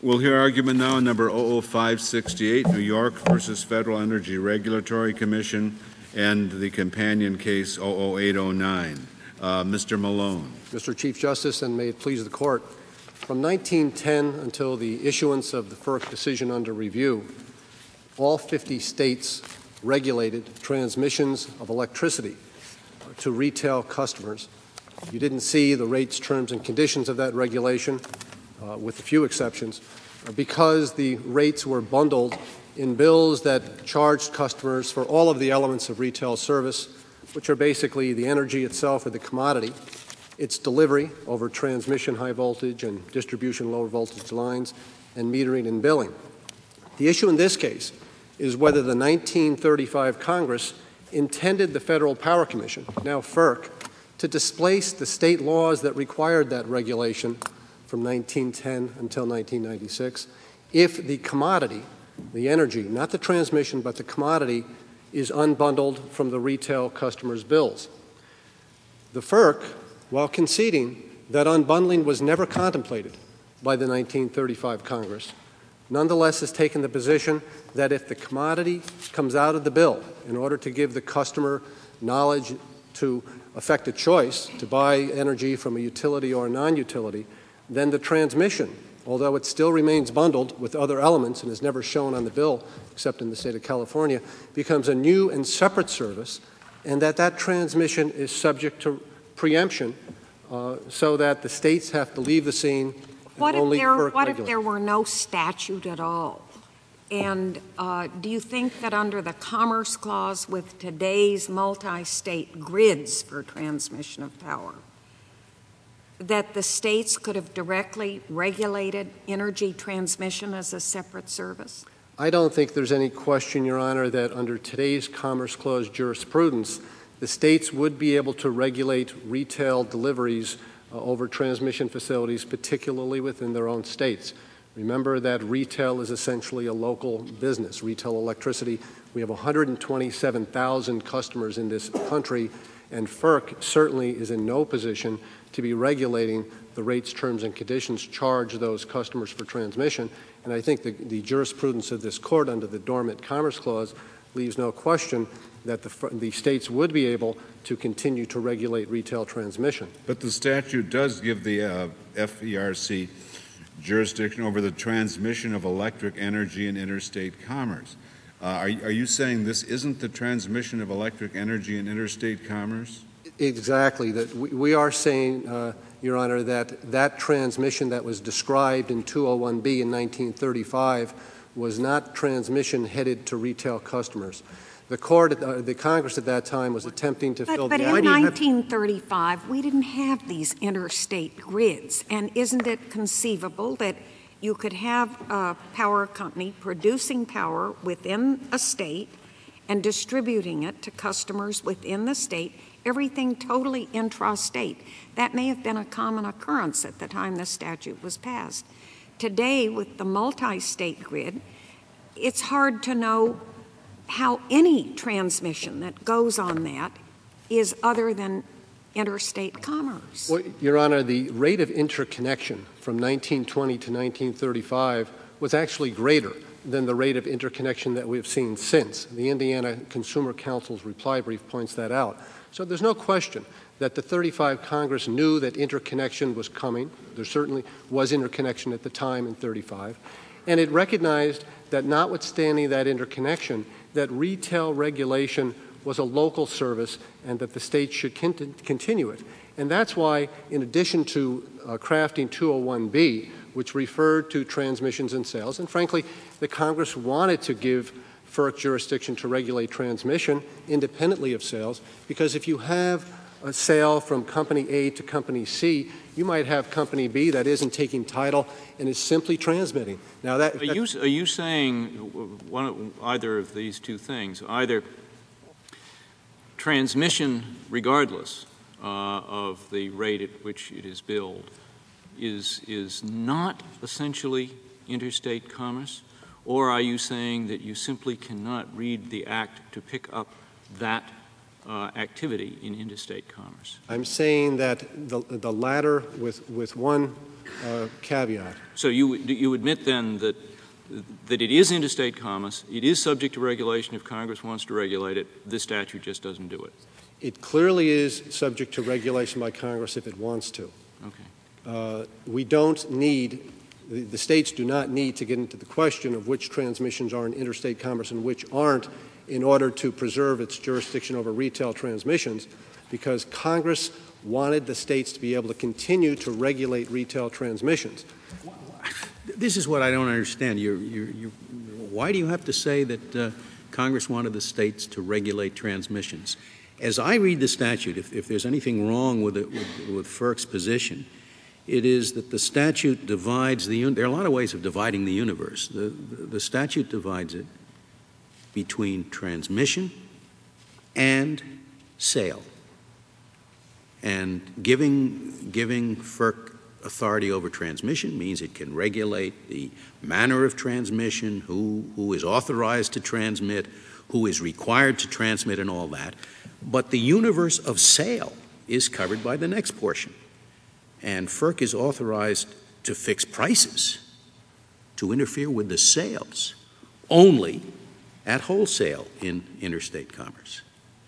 We'll hear argument now on number 00568, New York versus Federal Energy Regulatory Commission, and the companion case 00809. Mr. Malone. Mr. Chief Justice, and may it please the Court, from 1910 until the issuance of the FERC decision under review, all 50 states regulated transmissions of electricity to retail customers. You didn't see the rates, terms, and conditions of that regulation, with a few exceptions, because the rates were bundled in bills that charged customers for all of the elements of retail service, which are basically the energy itself or the commodity, its delivery over transmission high voltage and distribution lower voltage lines, and metering and billing. The issue in this case is whether the 1935 Congress intended the Federal Power Commission, now FERC, to displace the state laws that required that regulation from 1910 until 1996 if the commodity, the energy, not the transmission, but the commodity, is unbundled from the retail customers' bills. The FERC, while conceding that unbundling was never contemplated by the 1935 Congress, nonetheless has taken the position that if the commodity comes out of the bill in order to give the customer knowledge to affect a choice to buy energy from a utility or a non-utility, then the transmission, although it still remains bundled with other elements and is never shown on the bill except in the state of California, becomes a new and separate service, and that transmission is subject to preemption so that the states have to leave the scene. What if there were no statute at all? And do you think that under the Commerce Clause with today's multi-state grids for transmission of power, that the states could have directly regulated energy transmission as a separate service? I don't think there's any question, Your Honor, that under today's Commerce Clause jurisprudence, the states would be able to regulate retail deliveries over transmission facilities, particularly within their own states. Remember that retail is essentially a local business, retail electricity. We have 127,000 customers in this country, and FERC certainly is in no position to be regulating the rates, terms, and conditions charged those customers for transmission. And I think the jurisprudence of this Court under the Dormant Commerce Clause leaves no question that the states would be able to continue to regulate retail transmission. But the statute does give the FERC jurisdiction over the transmission of electric energy in interstate commerce. Are you saying this isn't the transmission of electric energy in interstate commerce? Exactly. That we are saying, Your Honor, that transmission that was described in 201B in 1935 was not transmission headed to retail customers. The Congress at that time was attempting to fill the gap. But in 1935, we didn't have these interstate grids. And isn't it conceivable that you could have a power company producing power within a state and distributing it to customers within the state, everything totally intrastate? That may have been a common occurrence at the time the statute was passed. Today, with the multi-state grid, it's hard to know how any transmission that goes on that is other than interstate commerce. Well, Your Honor, the rate of interconnection from 1920 to 1935 was actually greater than the rate of interconnection that we've seen since. The Indiana Consumer Council's reply brief points that out. So there's no question that the 35 Congress knew that interconnection was coming. There certainly was interconnection at the time in 35. And it recognized that notwithstanding that interconnection, that retail regulation was a local service and that the state should continue it. And that's why, in addition to crafting 201B, which referred to transmissions and sales, and frankly, the Congress wanted to give FERC jurisdiction to regulate transmission independently of sales, because if you have a sale from Company A to Company C, you might have Company B that isn't taking title and is simply transmitting. Now, are you saying either of these two things, either transmission, regardless of the rate at which it is billed, is not essentially interstate commerce, or are you saying that you simply cannot read the Act to pick up that activity in interstate commerce. I'm saying that the latter with one caveat. So you admit then that it is interstate commerce, it is subject to regulation if Congress wants to regulate it, this statute just doesn't do it? It clearly is subject to regulation by Congress if it wants to. Okay. We don't need, the states do not need to get into the question of which transmissions are in interstate commerce and which aren't in order to preserve its jurisdiction over retail transmissions, because Congress wanted the states to be able to continue to regulate retail transmissions. This is what I don't understand. Why do you have to say that Congress wanted the states to regulate transmissions? As I read the statute, if there's anything wrong with FERC's position, it is that the statute divides there are a lot of ways of dividing the universe. The statute divides it between transmission and sale. And giving FERC authority over transmission means it can regulate the manner of transmission, who is authorized to transmit, who is required to transmit, and all that. But the universe of sale is covered by the next portion. And FERC is authorized to fix prices, to interfere with the sales, only at wholesale in interstate commerce.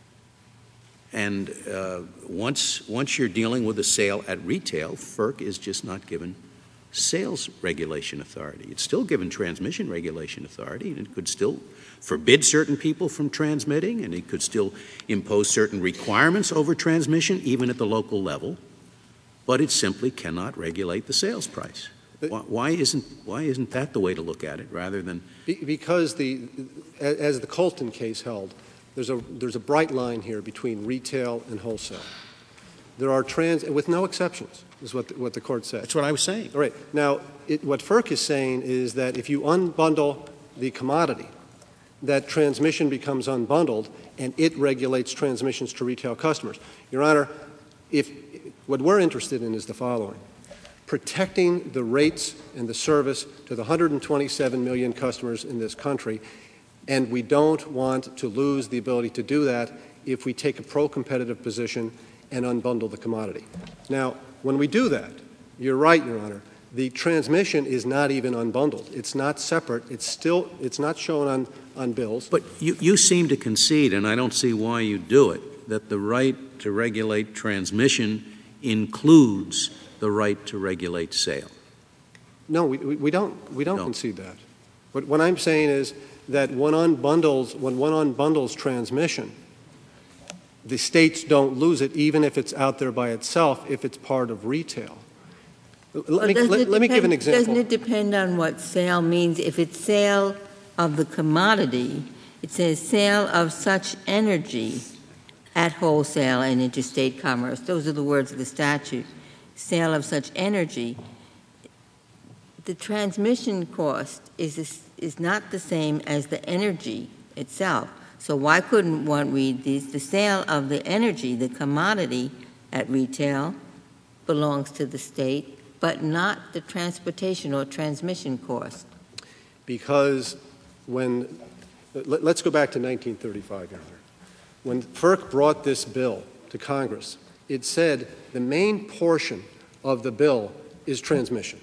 And once you're dealing with a sale at retail, FERC is just not given sales regulation authority. It's still given transmission regulation authority, and it could still forbid certain people from transmitting, and it could still impose certain requirements over transmission, even at the local level, but it simply cannot regulate the sales price. Why isn't that the way to look at it, rather than... Because as the Colton case held, there's a bright line here between retail and wholesale. There are with no exceptions, is what the court said. That's what I was saying. All right. Now, what FERC is saying is that if you unbundle the commodity, that transmission becomes unbundled, and it regulates transmissions to retail customers. Your Honor, what we're interested in is the following: protecting the rates and the service to the 127 million customers in this country, and we don't want to lose the ability to do that if we take a pro-competitive position and unbundle the commodity. Now, when we do that, you're right, Your Honor, the transmission is not even unbundled. It's not separate. It's not shown on bills. But you seem to concede, and I don't see why you do it, that the right to regulate transmission includes the right to regulate sale. No, we don't concede that. What I'm saying is that when one unbundles transmission, the states don't lose it, even if it's out there by itself, if it's part of retail. Let me give an example. Doesn't it depend on what sale means? If it's sale of the commodity, it says sale of such energy at wholesale and interstate commerce. Those are the words of the statute. Sale of such energy. The transmission cost is not the same as the energy itself. So why couldn't one read these? The sale of the energy, the commodity at retail, belongs to the state, but not the transportation or transmission cost. Because let's go back to 1935, Your Honor. When FERC brought this bill to Congress, it said the main portion of the bill is transmission.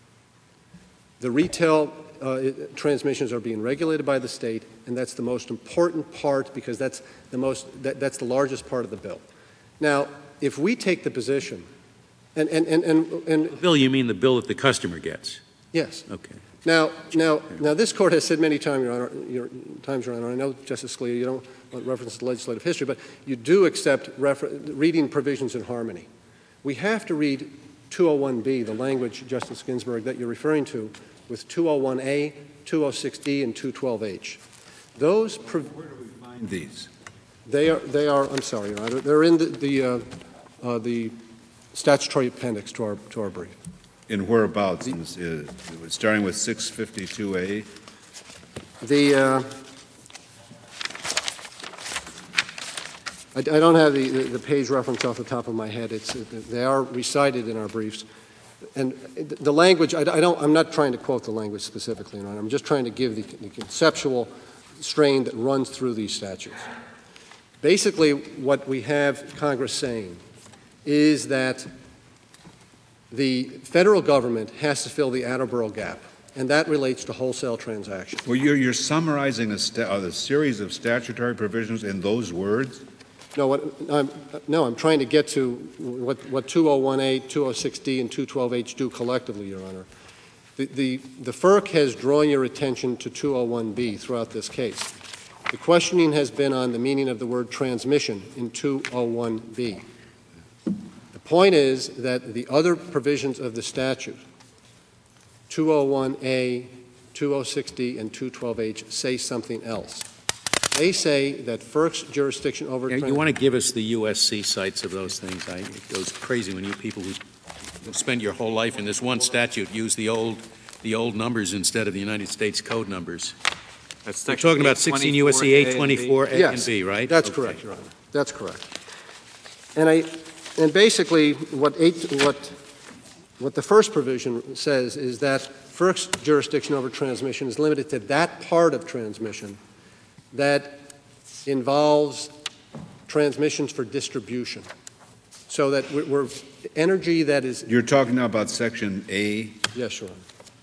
The retail transmissions are being regulated by the state, and that's the most important part because that's the largest part of the bill. Now, if we take the position, and bill, you mean the bill that the customer gets? Yes. Okay. Now, this Court has said many times, Your Honor, I know, Justice Scalia, you don't want reference to legislative history, but you do accept reading provisions in harmony. We have to read 201B, the language, Justice Ginsburg, that you're referring to, with 201A, 206D, and 212H. Where do we find these? They are. I'm sorry, Your Honor. They're in the statutory appendix to our brief. In whereabouts? Starting with 652A? I don't have the page reference off the top of my head. They are recited in our briefs. And the language, I'm not trying to quote the language specifically, Your Honor. I'm just trying to give the conceptual strain that runs through these statutes. Basically, what we have Congress saying is that the federal government has to fill the Attleboro gap, and that relates to wholesale transactions. Well, you're summarizing a series of statutory provisions in those words? No, I'm trying to get to what 201A, 206D, and 212H do collectively, Your Honor. The FERC has drawn your attention to 201B throughout this case. The questioning has been on the meaning of the word transmission in 201B. The point is that the other provisions of the statute, 201A, 206D, and 212H, say something else. They say that FERC's jurisdiction over... You want to give us the USC sites of those things. It goes crazy when you people who spend your whole life in this one statute use the old numbers instead of the United States Code numbers. That's We're talking about 16 U.S.C. 824 A and B, right? That's correct, Your Honor. That's correct. And basically, what the first provision says is that FERC's jurisdiction over transmission is limited to that part of transmission that involves transmissions for distribution. So that we're energy that is... You're talking now about Section A? Yes, Your Honor.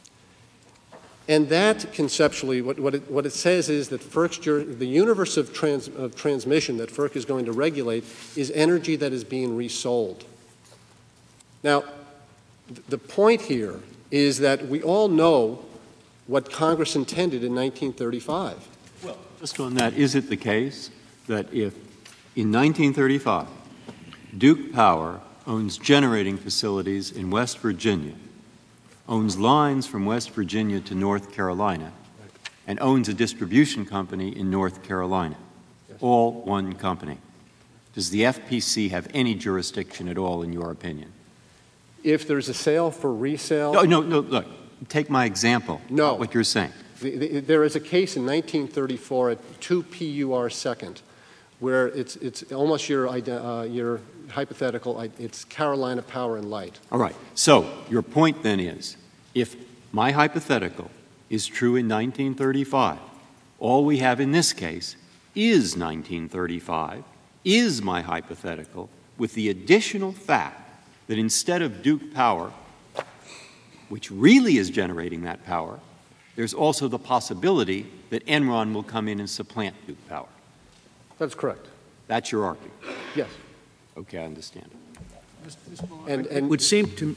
And that conceptually, what it says is that the universe of transmission that FERC is going to regulate is energy that is being resold. Now, the point here is that we all know what Congress intended in 1935. Well, just on that, is it the case that if in 1935 Duke Power owns generating facilities in West Virginia, owns lines from West Virginia to North Carolina, and owns a distribution company in North Carolina, all one company, does the FPC have any jurisdiction at all, in your opinion? If there's a sale for resale... No, look, take my example. No. What you're saying. There is a case in 1934 at 2 PUR second where it's almost your hypothetical, it's Carolina Power and Light. All right. So your point then is, if my hypothetical is true in 1935, all we have in this case is 1935, is my hypothetical, with the additional fact that instead of Duke Power, which really is generating that power, there's also the possibility that Enron will come in and supplant Duke Power. That's correct. That's your argument? Yes. Okay, I understand. And it would seem to...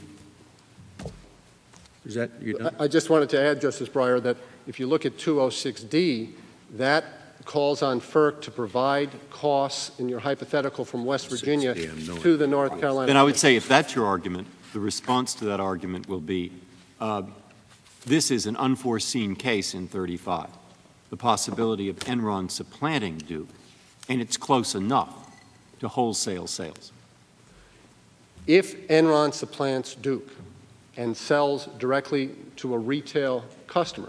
Is that... I just wanted to add, Justice Breyer, that if you look at 206D, that calls on FERC to provide costs in your hypothetical from West Virginia to the North Carolina... Then I would say if that's your argument, the response to that argument will be this is an unforeseen case in 35, the possibility of Enron supplanting Duke, and it's close enough to wholesale sales. If Enron supplants Duke and sells directly to a retail customer,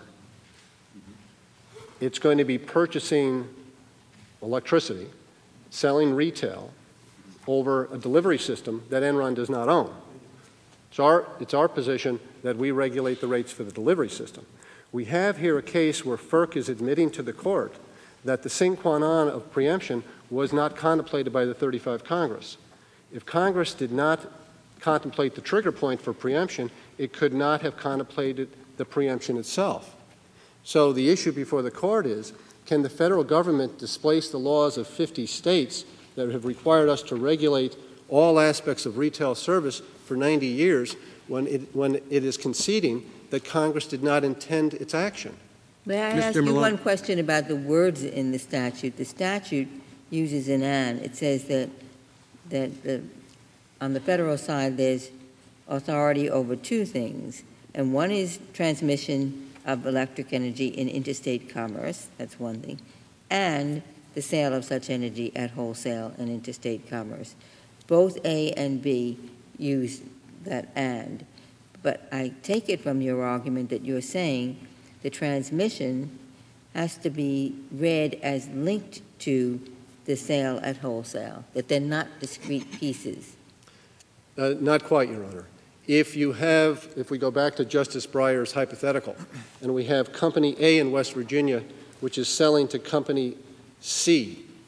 it's going to be purchasing electricity, selling retail over a delivery system that Enron does not own. It's our position that we regulate the rates for the delivery system. We have here a case where FERC is admitting to the court that the sine qua non of preemption was not contemplated by the 35 Congress. If Congress did not contemplate the trigger point for preemption, it could not have contemplated the preemption itself. So the issue before the court is, can the federal government displace the laws of 50 states that have required us to regulate all aspects of retail service for 90 years when it is conceding that Congress did not intend its action? May I ask you one question about the words in the statute? The statute uses an and. It says that on the federal side there's authority over two things, and one is transmission of electric energy in interstate commerce, that's one thing, and the sale of such energy at wholesale and interstate commerce. Both A and B use that and. But I take it from your argument that you're saying the transmission has to be read as linked to the sale at wholesale, that they're not discrete pieces. Not quite, Your Honor. If we go back to Justice Breyer's hypothetical, and we have Company A in West Virginia, which is selling to Company C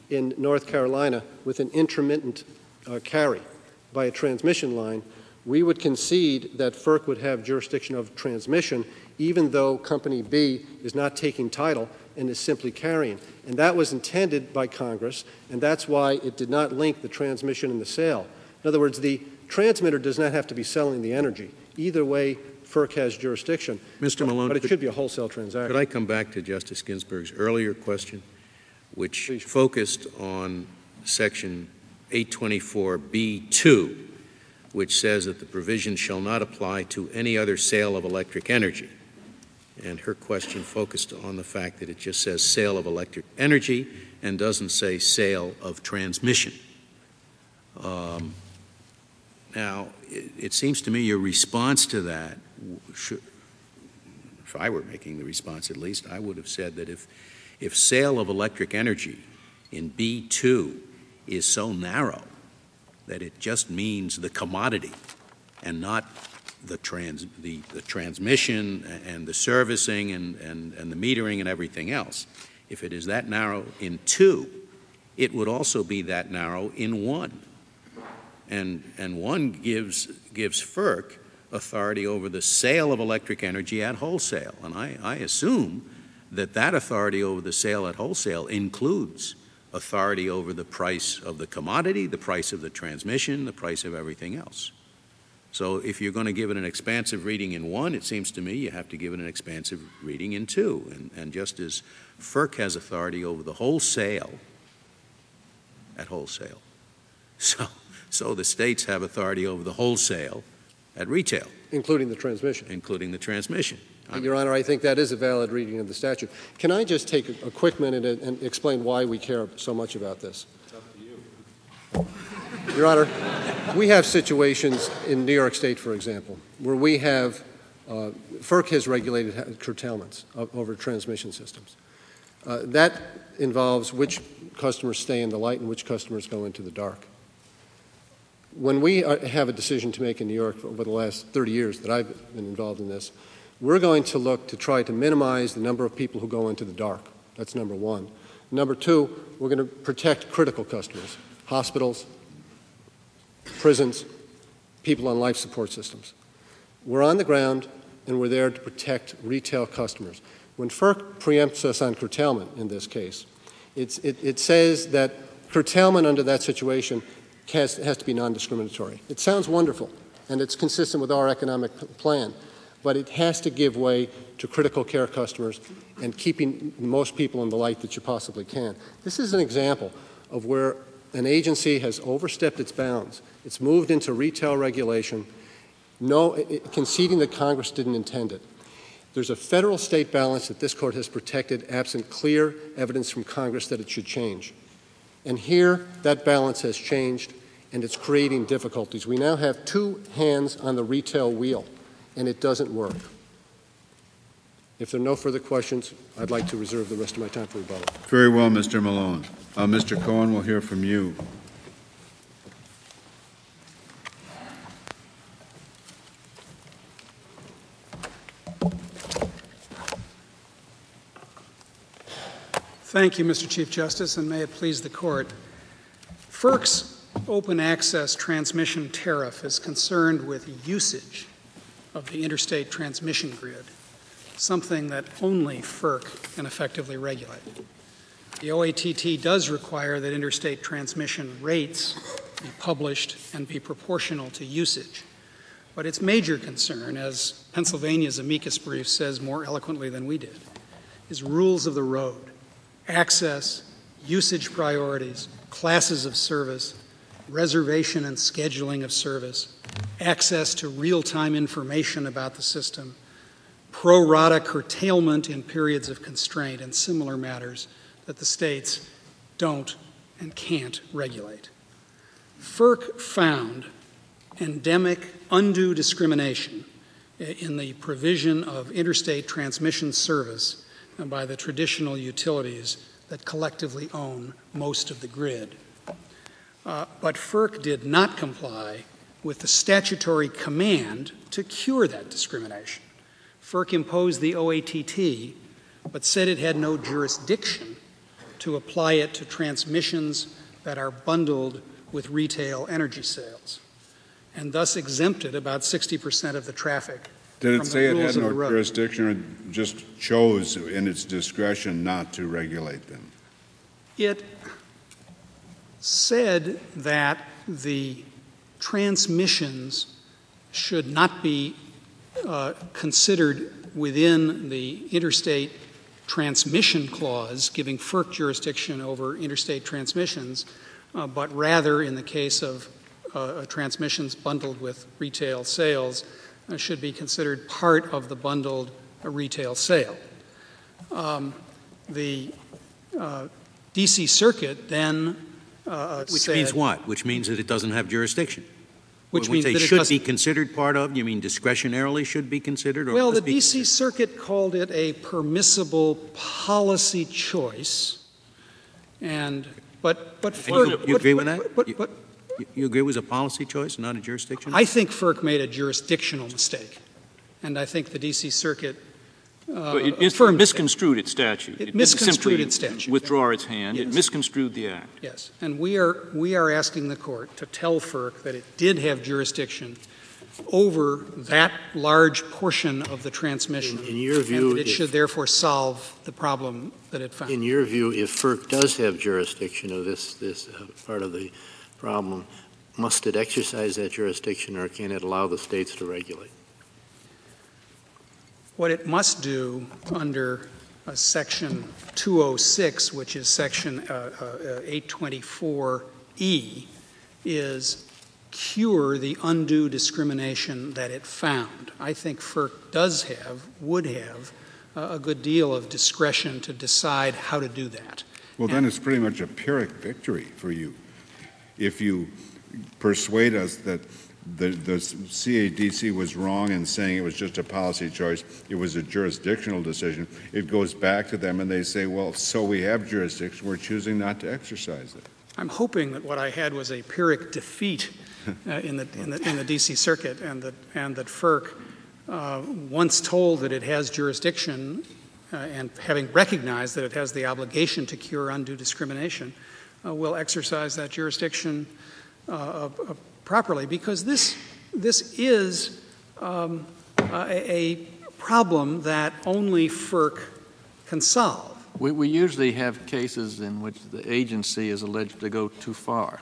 in North Carolina with an intermittent carry by a transmission line, we would concede that FERC would have jurisdiction of transmission even though Company B is not taking title and is simply carrying. And that was intended by Congress, and that's why it did not link the transmission and the sale. In other words, the transmitter does not have to be selling the energy. Either way, FERC has jurisdiction. Mr. Malone, but it should be a whole-sale transaction. Could I come back to Justice Ginsburg's earlier question, which focused on Section 824B2, which says that the provision shall not apply to any other sale of electric energy. And her question focused on the fact that it just says sale of electric energy and doesn't say sale of transmission. Now, it seems to me your response to that, if I were making the response at least, I would have said that if sale of electric energy in B2 is so narrow that it just means the commodity and not the transmission and the servicing and the metering and everything else, if it is that narrow in 2, it would also be that narrow in 1. And 1 gives FERC authority over the sale of electric energy at wholesale. And I assume that authority over the sale at wholesale includes authority over the price of the commodity, the price of the transmission, the price of everything else. So if you're going to give it an expansive reading in 1, it seems to me you have to give it an expansive reading in 2. And just as FERC has authority over the wholesale at wholesale, so the states have authority over the wholesale at retail. Including the transmission. Including the transmission. Your Honor, I think that is a valid reading of the statute. Can I just take a quick minute and explain why we care so much about this? It's up to you. Your Honor, we have situations in New York State, for example, where we have FERC has regulated curtailments over transmission systems. That involves which customers stay in the light and which customers go into the dark. When we have a decision to make in New York over the last 30 years that I've been involved in this, we're going to look to try to minimize the number of people who go into the dark. That's number 1. Number 2, we're going to protect critical customers, hospitals, prisons, people on life support systems. We're on the ground, and we're there to protect retail customers. When FERC preempts us on curtailment in this case, it says that curtailment under that situation has to be non-discriminatory. It sounds wonderful, and it's consistent with our economic plan, but it has to give way to critical care customers and keeping most people in the light that you possibly can. This is an example of where an agency has overstepped its bounds. It's moved into retail regulation, conceding that Congress didn't intend it. There's a federal-state balance that this Court has protected absent clear evidence from Congress that it should change. And here, that balance has changed, and it's creating difficulties. We now have 2 hands on the retail wheel, and it doesn't work. If there are no further questions, I'd like to reserve the rest of my time for rebuttal. Very well, Mr. Malone. Mr. Cohen, we'll hear from you. Thank you, Mr. Chief Justice, and may it please the Court. FERC's open access transmission tariff is concerned with usage of the interstate transmission grid, something that only FERC can effectively regulate. The OATT does require that interstate transmission rates be published and be proportional to usage. But its major concern, as Pennsylvania's amicus brief says more eloquently than we did, is rules of the road, access, usage priorities, classes of service, reservation and scheduling of service, access to real-time information about the system, pro rata curtailment in periods of constraint, and similar matters that the states don't and can't regulate. FERC found endemic undue discrimination in the provision of interstate transmission service by the traditional utilities that collectively own most of the grid. But FERC did not comply with the statutory command to cure that discrimination. FERC imposed the OATT, but said it had no jurisdiction to apply it to transmissions that are bundled with retail energy sales, and thus exempted about 60% of the traffic. Did from it the say it rules had of no the road. jurisdiction or just chose in its discretion not to regulate them? It said that the transmissions should not be considered within the interstate transmission clause, giving FERC jurisdiction over interstate transmissions, but rather in the case of transmissions bundled with retail sales, should be considered part of the bundled retail sale. The D.C. Circuit then Which means what? Which means that it doesn't have jurisdiction. Which when means we that say it should doesn't- be considered part of, you mean discretionarily should be considered? Or Well, the must be D.C. considered? Circuit called it a permissible policy choice, but FERC, You agree with that? but You agree it was a policy choice, not a jurisdiction? I think FERC made a jurisdictional mistake, and I think the D.C. Circuit It affirmed misconstrued its statute. It didn't misconstrued simply its statute. withdraw its hand. It Yes. misconstrued the act. Yes, and we are asking the court to tell FERC that it did have jurisdiction over that large portion of the transmission, In your view, and that it should therefore solve the problem that it found. in your view, if FERC does have jurisdiction of this part of the problem, must it exercise that jurisdiction, or can it allow the states to regulate? What it must do under Section 206, which is Section 824E, is cure the undue discrimination that it found. I think FERC would have a good deal of discretion to decide how to do that. Well, then it's pretty much a Pyrrhic victory for you. If you persuade us that the CADC was wrong in saying it was just a policy choice, it was a jurisdictional decision, it goes back to them and they say, well, so we have jurisdiction, we're choosing not to exercise it. I'm hoping that what I had was a Pyrrhic defeat in the D.C. Circuit, and that FERC, once told that it has jurisdiction and having recognized that it has the obligation to cure undue discrimination, will exercise that jurisdiction properly, because this is a problem that only FERC can solve. We usually have cases in which the agency is alleged to go too far.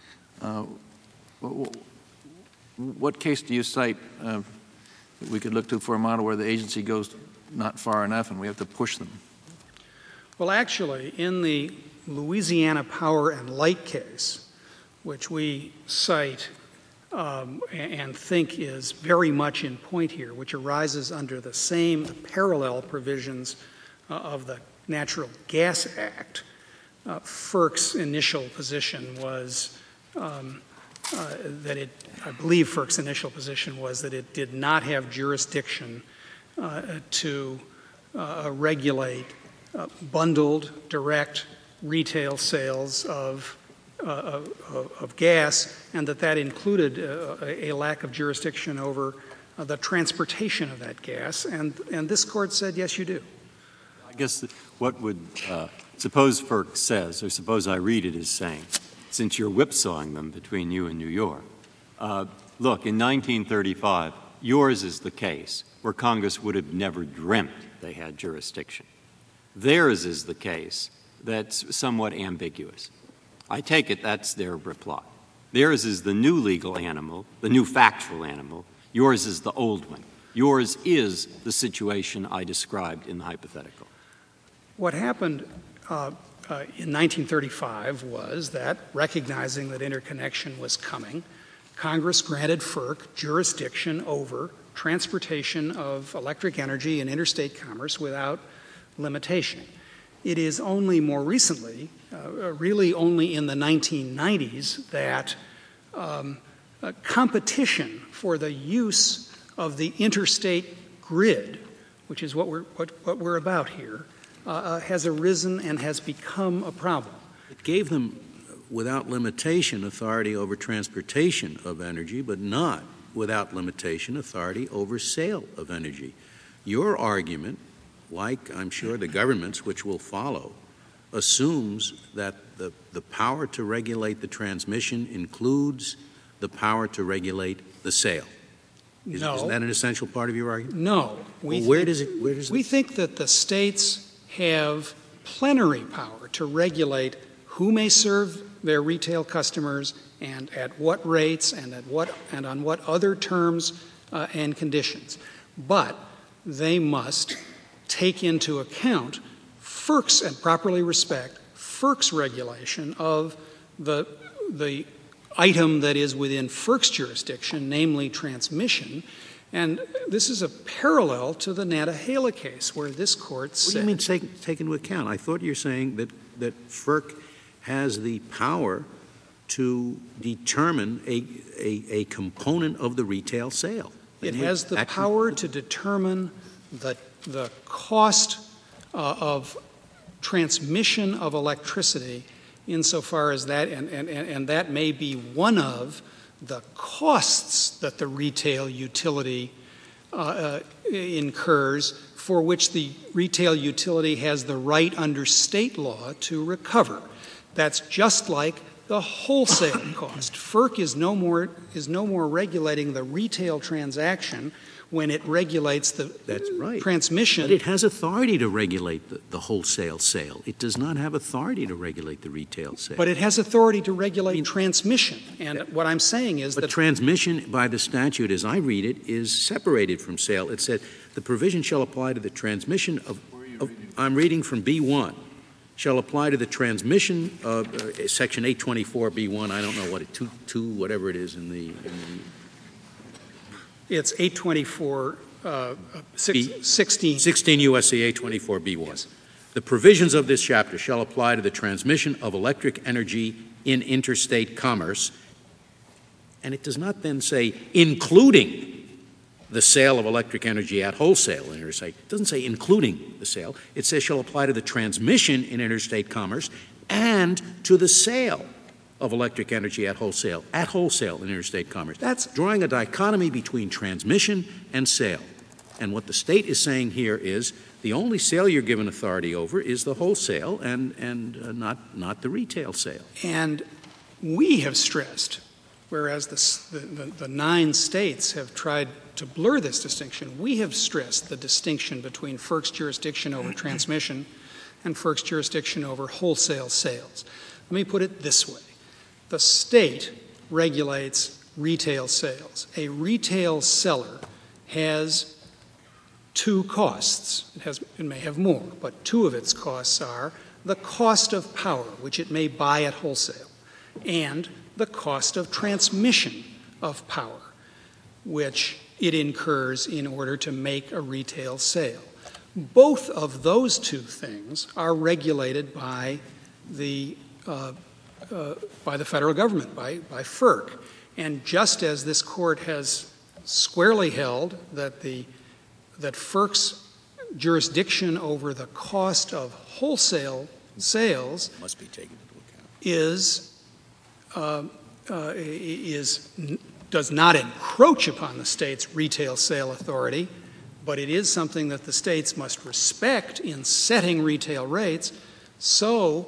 What case do you cite that we could look to for a model where the agency goes not far enough and we have to push them? Well, actually, in the Louisiana Power and Light case, which we cite and think is very much in point here, which arises under the same parallel provisions of the Natural Gas Act, FERC's initial position was I believe FERC's initial position was that it did not have jurisdiction to regulate bundled direct retail sales of gas, and that included a lack of jurisdiction over the transportation of that gas. And this court said, yes, you do. I guess what would suppose FERC says, or suppose I read it as saying, since you're whipsawing them between you and New York, look, in 1935, yours is the case where Congress would have never dreamt they had jurisdiction. Theirs is the case that's somewhat ambiguous. I take it that's their reply. Theirs is the new legal animal, the new factual animal. Yours is the old one. Yours is the situation I described in the hypothetical. What happened in 1935 was that, recognizing that interconnection was coming, Congress granted FERC jurisdiction over transportation of electric energy and interstate commerce without limitation. It is only more recently, really only in the 1990s, that competition for the use of the interstate grid, which is what we're about here, has arisen and has become a problem. It gave them, without limitation, authority over transportation of energy, but not without limitation authority over sale of energy. Your argument, like I'm sure the government's which will follow, assumes that the power to regulate the transmission includes the power to regulate the sale. No. Isn't that an essential part of your argument? No. Where does it? We think that the states have plenary power to regulate who may serve their retail customers and at what rates and on what other terms and conditions. But they must take into account FERC's and properly respect FERC's regulation of the item that is within FERC's jurisdiction, namely transmission. And this is a parallel to the Nantahala case, where this court said— What do you mean take into account? I thought you were saying that FERC has the power to determine a component of the retail sale. It has the power to determine the cost of transmission of electricity insofar as that, and that may be one of the costs that the retail utility incurs, for which the retail utility has the right under state law to recover. That's just like the wholesale cost. FERC is no more regulating the retail transaction when it regulates the transmission. But it has authority to regulate the wholesale sale. It does not have authority to regulate the retail sale. But it has authority to regulate transmission. And what I'm saying is that transmission, by the statute, as I read it, is separated from sale. It said the provision shall apply to the transmission of I'm reading from B1. Shall apply to the transmission of Section 824B1. I don't know what it, 2 whatever it is in the it's 824, 16. 16 U.S.C. 824B1. Yes. The provisions of this chapter shall apply to the transmission of electric energy in interstate commerce. And it does not then say including the sale of electric energy at wholesale in interstate. It doesn't say including the sale. It says shall apply to the transmission in interstate commerce and to the sale of electric energy at wholesale in interstate commerce. That's drawing a dichotomy between transmission and sale. And what the state is saying here is the only sale you're given authority over is the wholesale and not the retail sale. And we have stressed, whereas the 9 states have tried to blur this distinction, we have stressed the distinction between FERC's jurisdiction over transmission and FERC's jurisdiction over wholesale sales. Let me put it this way. The state regulates retail sales. A retail seller has 2 costs. It may have more, but 2 of its costs are the cost of power, which it may buy at wholesale, and the cost of transmission of power, which it incurs in order to make a retail sale. Both of those 2 things are regulated by the federal government, by FERC. And just as this court has squarely held that FERC's jurisdiction over the cost of wholesale sales must be taken into account. Does not encroach upon the state's retail sale authority, but it is something that the states must respect in setting retail rates, so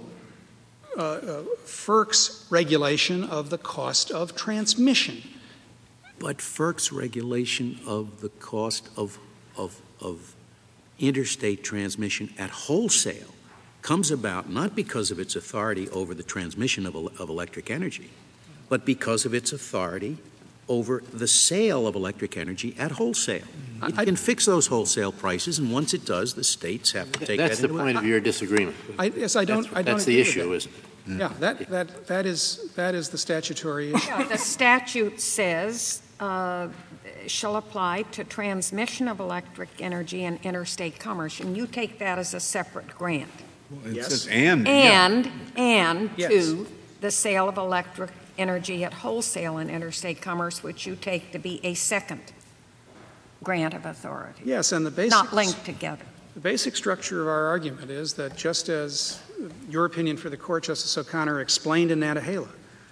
FERC's regulation of the cost of transmission. But FERC's regulation of the cost of interstate transmission at wholesale comes about not because of its authority over the transmission of electric energy, but because of its authority over the sale of electric energy at wholesale. It can fix those wholesale prices, and once it does, the states have to take that into account. That's the point of your disagreement. That's the issue, isn't it? Yeah, that is the statutory issue. Yeah, the statute says shall apply to transmission of electric energy in interstate commerce, and you take that as a separate grant. Well, it Yes. says and. And Yes. to the sale of electric energy at wholesale in interstate commerce, which you take to be a second grant of authority. Yes, and the Not linked together. The basic structure of our argument is that just as your opinion for the court, Justice O'Connor, explained in Nantahala,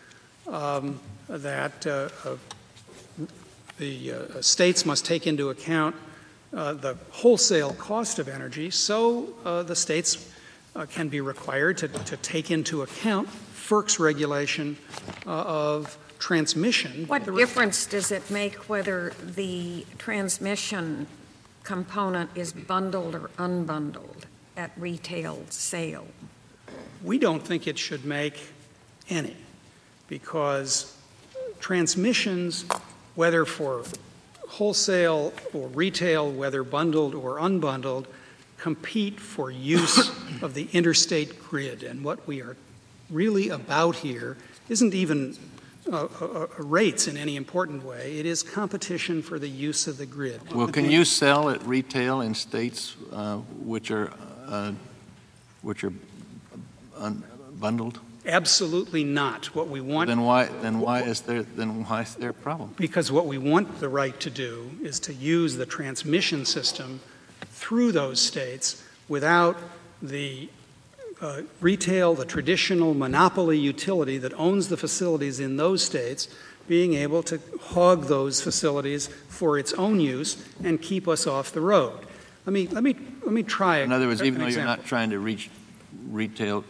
that the states must take into account the wholesale cost of energy, so the states can be required to take into account FERC's regulation of transmission. What difference does it make whether the transmission component is bundled or unbundled at retail sale? We don't think it should make any, because transmissions, whether for wholesale or retail, whether bundled or unbundled, compete for use of the interstate grid. And what we are really about here isn't even rates in any important way. It is competition for the use of the grid. Well, can you sell at retail in states which are bundled? Absolutely not. What we want. Then why is there a problem? Because what we want the right to do is to use the transmission system through those states without the retail, the traditional monopoly utility that owns the facilities in those states, being able to hog those facilities for its own use and keep us off the road. Let me try. In other words, even though you're not trying to reach retail.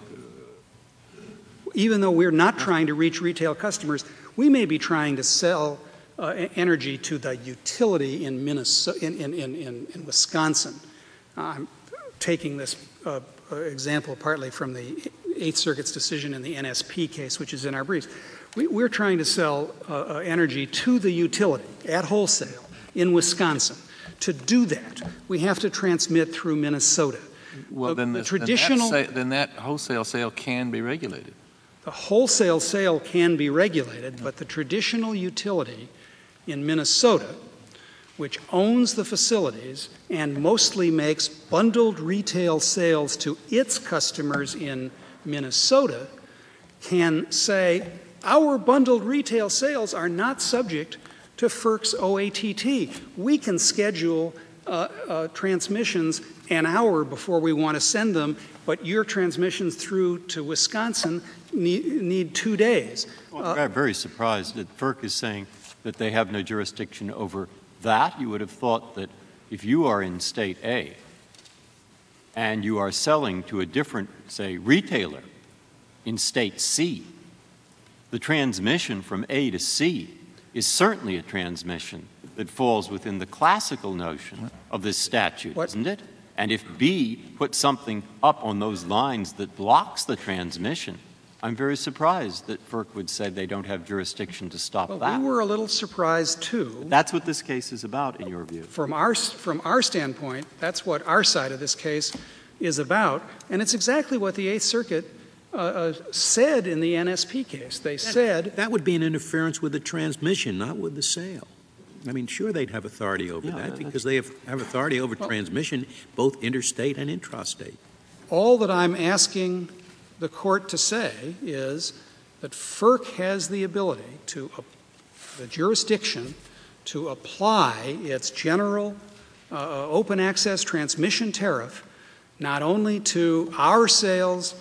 Even though we're not trying to reach retail customers, we may be trying to sell energy to the utility in Minnesota, in Wisconsin. I'm taking this example partly from the Eighth Circuit's decision in the NSP case, which is in our briefs. We're trying to sell energy to the utility at wholesale in Wisconsin. To do that, we have to transmit through Minnesota. Well, then that wholesale sale can be regulated. The wholesale sale can be regulated, but the traditional utility in Minnesota, which owns the facilities and mostly makes bundled retail sales to its customers in Minnesota, can say, our bundled retail sales are not subject to FERC's OATT. We can schedule transmissions an hour before we want to send them, but your transmissions through to Wisconsin need 2 days. Well, I'm very surprised that FERC is saying that they have no jurisdiction over that. You would have thought that if you are in State A and you are selling to a different, say, retailer in State C, the transmission from A to C is certainly a transmission that falls within the classical notion of this statute, isn't it? And if B puts something up on those lines that blocks the transmission, I'm very surprised that FERC would say they don't have jurisdiction to stop that. We were a little surprised, too. That's what this case is about, in your view. From our standpoint, that's what our side of this case is about, and it's exactly what the Eighth Circuit said in the NSP case. They said that would be an interference with the transmission, not with the sale. I mean, sure, they'd have authority over that because they have authority over transmission, both interstate and intrastate. All that I'm asking the court to say is that FERC has the ability the jurisdiction to apply its general open access transmission tariff not only to our sales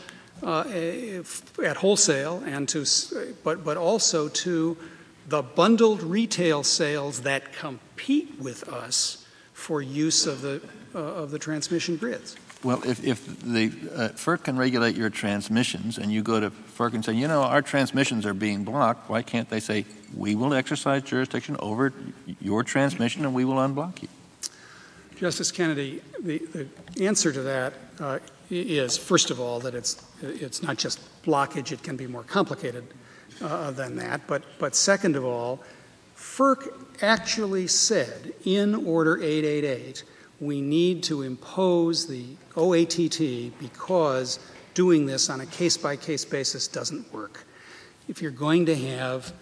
at wholesale but also to the bundled retail sales that compete with us for use of the transmission grids. Well, if the FERC can regulate your transmissions and you go to FERC and say, our transmissions are being blocked, why can't they say, we will exercise jurisdiction over your transmission and we will unblock you? Justice Kennedy, the answer to that is, first of all, that it's not just blockage, it can be more complicated than that. But second of all, FERC actually said in Order 888, we need to impose the OATT because doing this on a case-by-case basis doesn't work. If you're going to have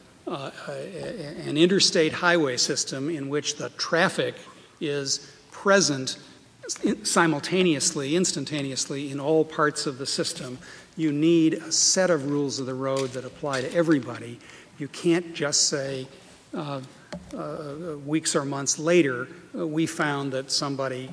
an interstate highway system in which the traffic is present simultaneously, instantaneously in all parts of the system, you need a set of rules of the road that apply to everybody. You can't just say weeks or months later we found that somebody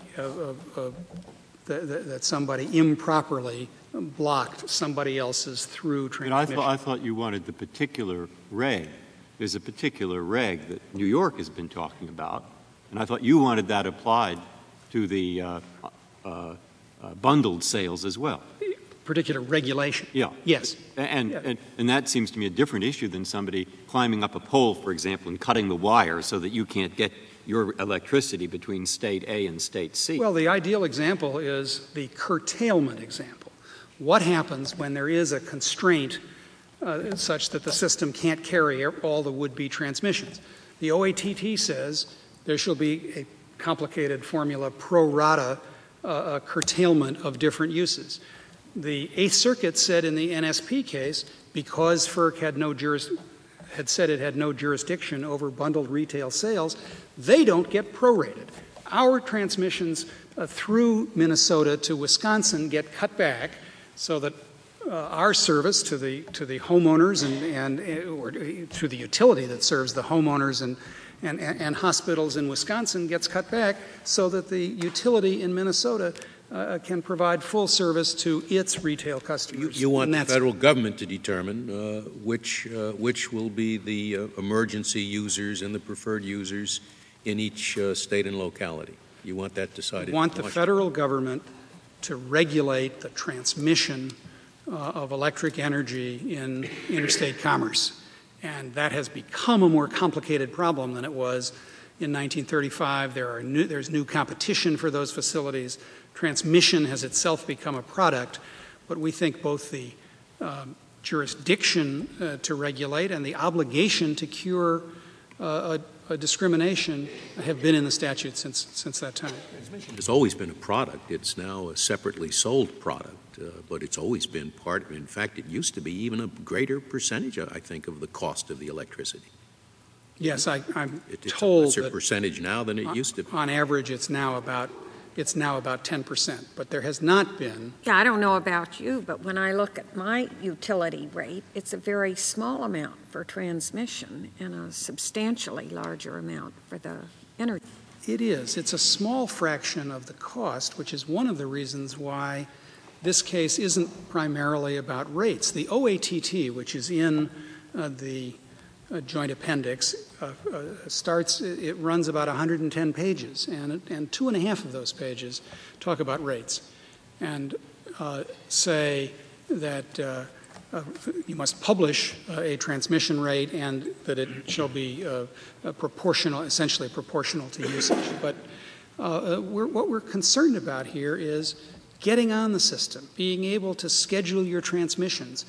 improperly blocked somebody else's through transmission. I thought you wanted the particular reg. There's a particular reg that New York has been talking about, and I thought you wanted that applied to the bundled sales as well. particular regulation. Yeah. Yes. And that seems to me a different issue than somebody climbing up a pole, for example, and cutting the wire so that you can't get your electricity between state A and state C. Well, the ideal example is the curtailment example. What happens when there is a constraint such that the system can't carry all the would-be transmissions? The OATT says there shall be a complicated formula, pro rata curtailment of different uses. The Eighth Circuit said in the NSP case, because FERC had said it had no jurisdiction over bundled retail sales, they don't get prorated. Our transmissions through Minnesota to Wisconsin get cut back so that our service to the homeowners or to the utility that serves the homeowners and hospitals in Wisconsin gets cut back so that the utility in Minnesota can provide full service to its retail customers. You want the federal government to determine which will be the emergency users and the preferred users in each state and locality. You want that decided? We want the federal government to regulate the transmission of electric energy in interstate commerce. And that has become a more complicated problem than it was in 1935. There's new competition for those facilities. Transmission has itself become a product, but we think both the jurisdiction to regulate and the obligation to cure a discrimination have been in the statute since that time. It's always been a product. It's now a separately sold product, but it's always been part. In fact, it used to be even a greater percentage, I think, of the cost of the electricity. Yes, I'm It's told a lesser that percentage now than it used to be. On average, it's now about 10%, but there has not been. Yeah, I don't know about you, but when I look at my utility rate, it's a very small amount for transmission and a substantially larger amount for the energy. It is. It's a small fraction of the cost, which is one of the reasons why this case isn't primarily about rates. The OATT, which is in the joint appendix, it runs about 110 pages, and 2.5 of those pages talk about rates and say that you must publish a transmission rate and that it shall be essentially proportional to usage. But what we're concerned about here is getting on the system, being able to schedule your transmissions.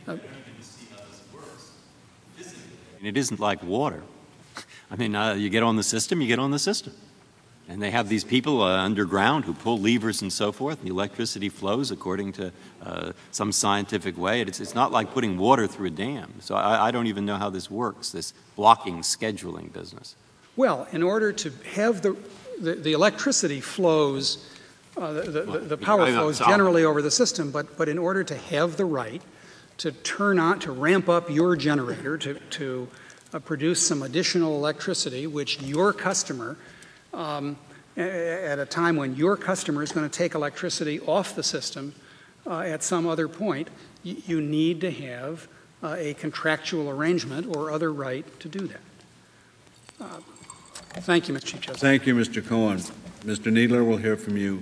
It isn't like water. I mean, you get on the system, you get on the system. And they have these people underground who pull levers and so forth, and the electricity flows according to some scientific way. It's not like putting water through a dam. So I don't even know how this works, this blocking, scheduling business. Well, in order to have the electricity flows, the power flows generally over the system, but in order to have the right to to ramp up your generator to produce some additional electricity, which your customer, at a time when your customer is going to take electricity off the system at some other point, you need to have a contractual arrangement or other right to do that. Thank you, Mr. Chief Justice. Thank you, Mr. Cohen. Mr. Kneedler, we'll hear from you.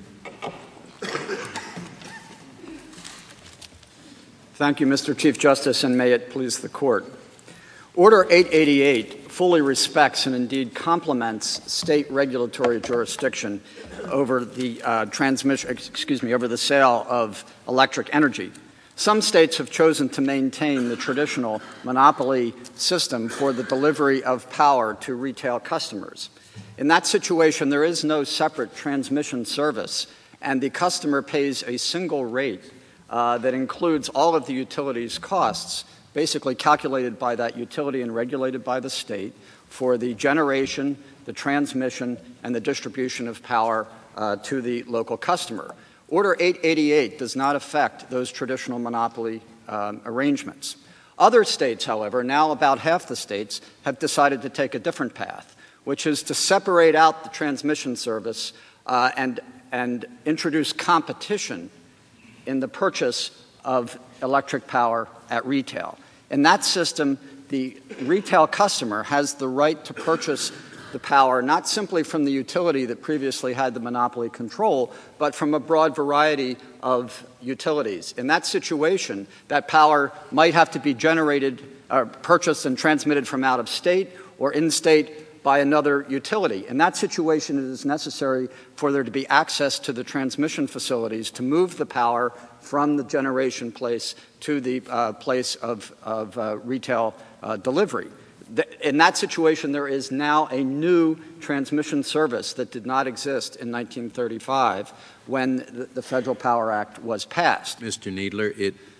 Thank you, Mr. Chief Justice, and may it please the Court. Order 888 fully respects and indeed complements state regulatory jurisdiction over the over the sale of electric energy. Some states have chosen to maintain the traditional monopoly system for the delivery of power to retail customers. In that situation, there is no separate transmission service, and the customer pays a single rate that includes all of the utility's costs, basically calculated by that utility and regulated by the state, for the generation, the transmission, and the distribution of power to the local customer. Order 888 does not affect those traditional monopoly arrangements. Other states, however, now about half the states, have decided to take a different path, which is to separate out the transmission service and introduce competition in the purchase of electric power at retail. In that system, the retail customer has the right to purchase the power not simply from the utility that previously had the monopoly control, but from a broad variety of utilities. In that situation, that power might have to be generated, purchased and transmitted from out of state or in state by another utility. In that situation, it is necessary for there to be access to the transmission facilities to move the power from the generation place to the place of retail delivery. In that situation, there is now a new transmission service that did not exist in 1935 when the Federal Power Act was passed. Mr. Needler,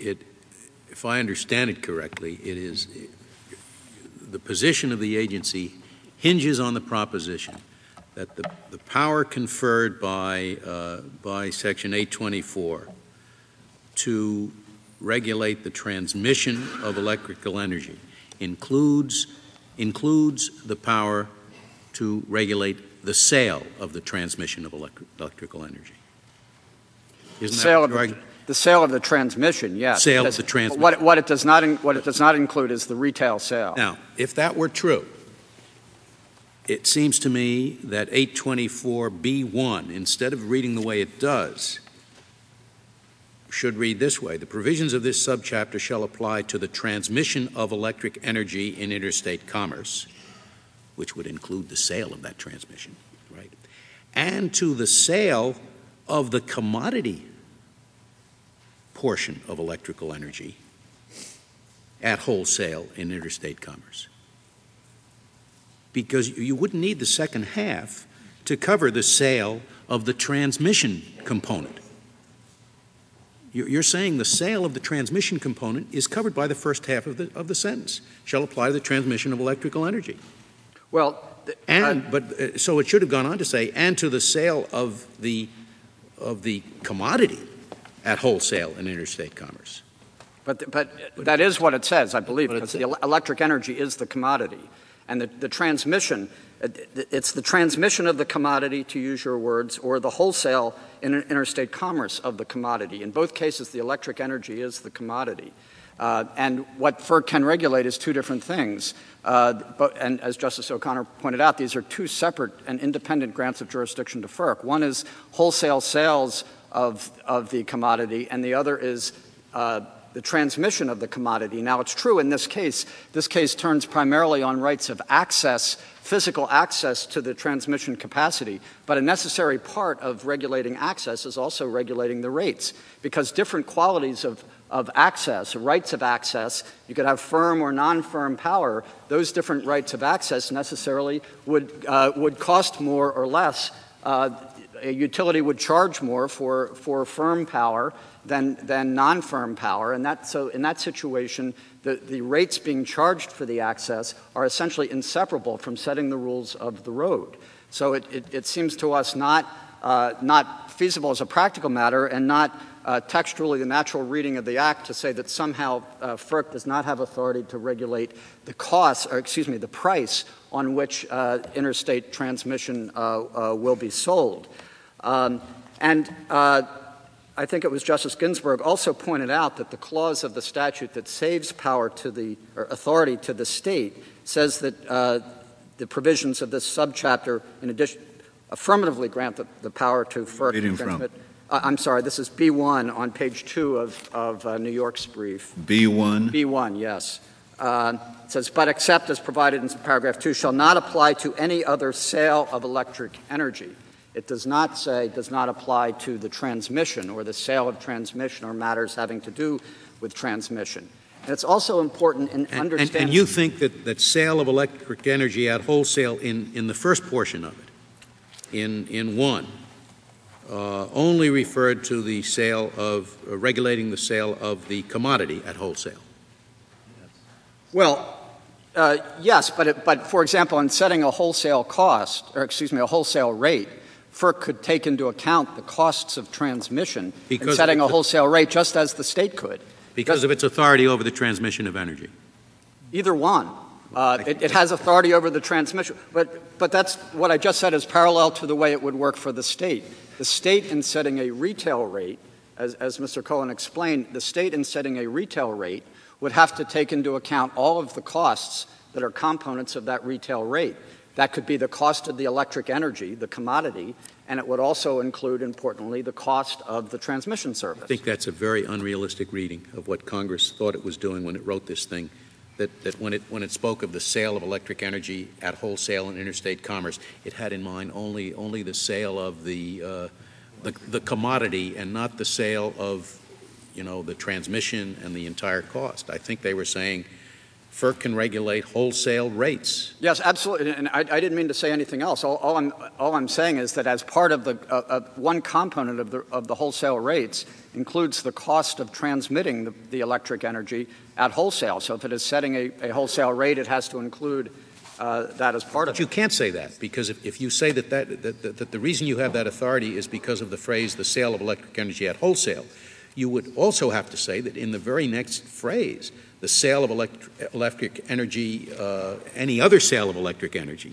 if I understand it correctly, it is the position of the agency hinges on the proposition that the power conferred by Section 824 to regulate the transmission of electrical energy includes the power to regulate the sale of the transmission of electrical energy. The sale of the transmission, yes. Sale of the transmission. What it does not include is the retail sale. Now, if that were true, it seems to me that 824B1, instead of reading the way it does, should read this way: the provisions of this subchapter shall apply to the transmission of electric energy in interstate commerce, which would include the sale of that transmission, right? And to the sale of the commodity portion of electrical energy at wholesale in interstate commerce. Because you wouldn't need the second half to cover the sale of the transmission component. You're saying the sale of the transmission component is covered by the first half of the sentence, shall apply to the transmission of electrical energy. Well, so it should have gone on to say, and to the sale of the commodity at wholesale in interstate commerce. But that is what it says, I believe, because the electric energy is the commodity. And the transmission, it's the transmission of the commodity, to use your words, or the wholesale in interstate commerce of the commodity. In both cases, the electric energy is the commodity. And what FERC can regulate is two different things. And as Justice O'Connor pointed out, these are two separate and independent grants of jurisdiction to FERC. One is wholesale sales of the commodity, and the other is the transmission of the commodity. Now, it's true in this case turns primarily on rights of access, physical access to the transmission capacity, but a necessary part of regulating access is also regulating the rates, because different qualities of access, rights of access, you could have firm or non-firm power, those different rights of access necessarily would cost more or less. A utility would charge more for firm power than non-firm power, and so in that situation, the rates being charged for the access are essentially inseparable from setting the rules of the road. So it seems to us not feasible as a practical matter, and not textually the natural reading of the Act to say that somehow FERC does not have authority to regulate the the price on which interstate transmission will be sold. I think it was Justice Ginsburg also pointed out that the clause of the statute that saves power or authority to the state says that the provisions of this subchapter, in addition, affirmatively grant the power to FERC to transmit. I'm sorry, this is B1 on page 2 of New York's brief. B1? B1, yes. It says, but except as provided in paragraph 2, shall not apply to any other sale of electric energy. It does not apply to the transmission or the sale of transmission or matters having to do with transmission. And it's also important in understanding... And you think that sale of electric energy at wholesale in the first portion of it, in 1, only referred to the sale of, regulating the sale of the commodity at wholesale? Well, yes, but for example, in setting a wholesale a wholesale rate, FERC could take into account the costs of transmission in setting a wholesale rate, just as the state could. Because of its authority over the transmission of energy. Either one. It has authority over the transmission. But that's what I just said is parallel to the way it would work for the state. The state, in setting a retail rate, as Mr. Cohen explained, the state in setting a retail rate would have to take into account all of the costs that are components of that retail rate. That could be the cost of the electric energy, the commodity, and it would also include, importantly, the cost of the transmission service. I think that's a very unrealistic reading of what Congress thought it was doing when it wrote this thing, that when it spoke of the sale of electric energy at wholesale and interstate commerce, it had in mind only the sale of the commodity and not the sale of, the transmission and the entire cost. I think they were saying FERC can regulate wholesale rates. Yes, absolutely, and I didn't mean to say anything else. All I'm saying is that as part of the one component of the wholesale rates includes the cost of transmitting the electric energy at wholesale. So if it is setting a wholesale rate, it has to include that as part of it. But you can't say that, because if you say that the reason you have that authority is because of the phrase the sale of electric energy at wholesale, you would also have to say that in the very next phrase, the sale of electric energy, any other sale of electric energy,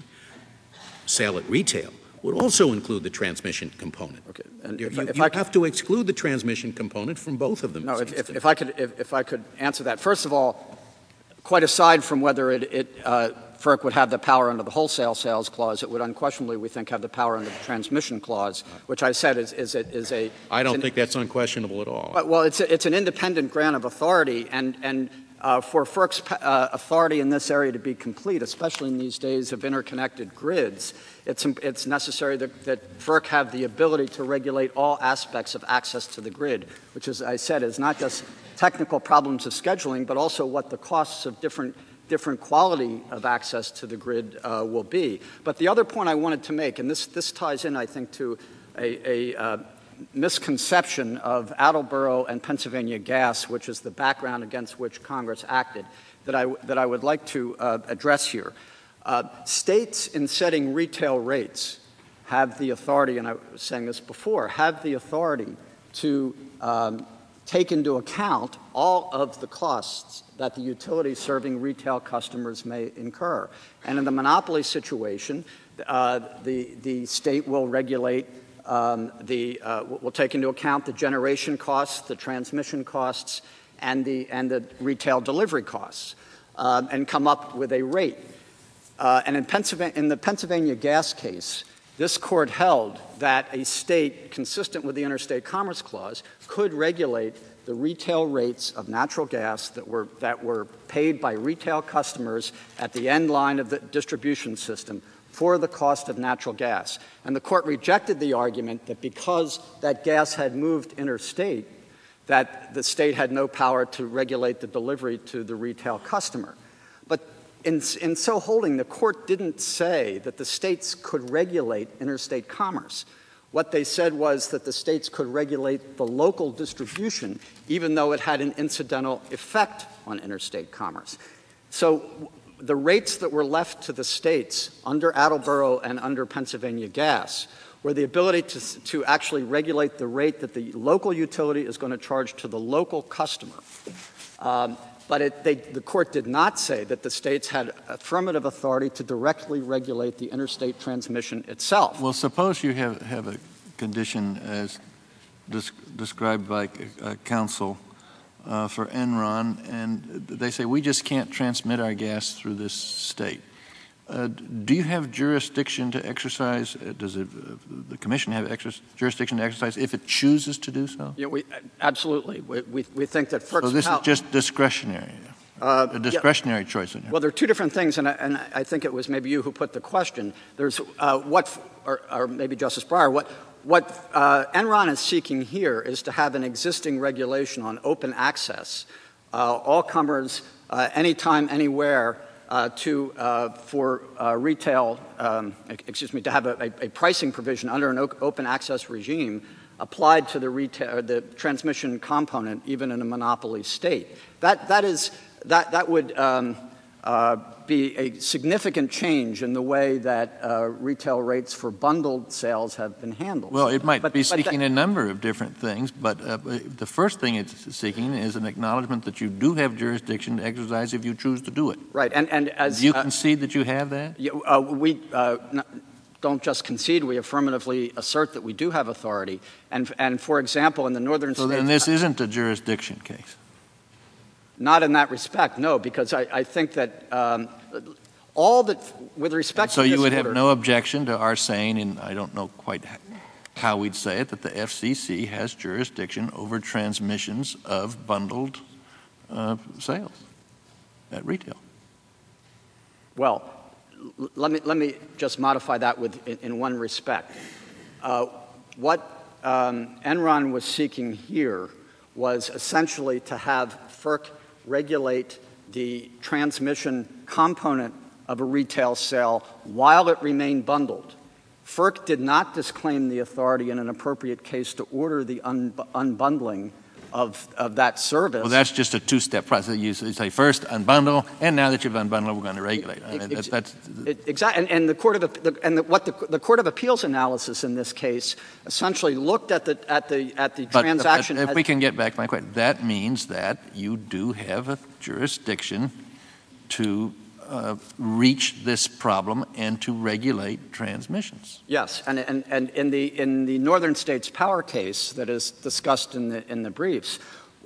sale at retail, would also include the transmission component. Okay. And you have to exclude the transmission component from both of them. No, if I could answer that. First of all, quite aside from whether FERC would have the power under the wholesale sales clause, it would unquestionably, we think, have the power under the transmission clause, which I said is a. I don't think that's unquestionable at all. Well, it's an independent grant of authority, and for FERC's authority in this area to be complete, especially in these days of interconnected grids, it's necessary that FERC have the ability to regulate all aspects of access to the grid, which, as I said, is not just technical problems of scheduling, but also what the costs of different quality of access to the grid will be. But the other point I wanted to make, and this ties in, I think, to a misconception of Attleboro and Pennsylvania Gas, which is the background against which Congress acted, that I would like to address here. States, in setting retail rates, have the authority, and I was saying this before, have the authority to take into account all of the costs that the utility serving retail customers may incur. And in the monopoly situation, the state will regulate will take into account the generation costs, the transmission costs, and the retail delivery costs, and come up with a rate. And in the Pennsylvania Gas case, this court held that a state, consistent with the Interstate Commerce Clause, could regulate the retail rates of natural gas that were paid by retail customers at the end line of the distribution system for the cost of natural gas. And the court rejected the argument that because that gas had moved interstate, that the state had no power to regulate the delivery to the retail customer. But in so holding, the court didn't say that the states could regulate interstate commerce. What they said was that the states could regulate the local distribution, even though it had an incidental effect on interstate commerce. So the rates that were left to the states under Attleboro and under Pennsylvania Gas were the ability to actually regulate the rate that the local utility is going to charge to the local customer. But the court did not say that the states had affirmative authority to directly regulate the interstate transmission itself. Well, suppose you have a condition as described by counsel for Enron, and they say we just can't transmit our gas through this state. Do you have jurisdiction to exercise? Does the Commission have jurisdiction to exercise if it chooses to do so? Yeah, absolutely. We think that FERC's So this is just discretionary, a discretionary choice. Well, there are two different things, and I think it was maybe you who put the question. There's or maybe Justice Breyer, what Enron is seeking here is to have an existing regulation on open access, all comers, anytime, anywhere, for retail, to have a pricing provision under an open access regime applied to the transmission component, even in a monopoly state. That would be a significant change in the way that retail rates for bundled sales have been handled. Well, it might be seeking a number of different things, but the first thing it's seeking is an acknowledgement that you do have jurisdiction to exercise if you choose to do it. Right, and as do you concede that you have that? We don't just concede; we affirmatively assert that we do have authority. And for example, in the northern states, so then this isn't a jurisdiction case. Not in that respect, no, because I think that All that, with respect to so this you would order, have no objection to our saying, and I don't know quite how we'd say it, that the FCC has jurisdiction over transmissions of bundled sales at retail. Well, let me just modify that in one respect. What Enron was seeking here was essentially to have FERC regulate the transmission component of a retail sale while it remained bundled. FERC did not disclaim the authority in an appropriate case to order the unbundling of that service. Well, that's just a two-step process. You say first unbundle, and now that you've unbundled, we're going to regulate. Exactly, and the Court of Appeals analysis in this case essentially looked at the transaction. If we can get back to my question, that means that you do have a jurisdiction to reach this problem and to regulate transmissions. Yes, and in the Northern States Power case that is discussed in the briefs,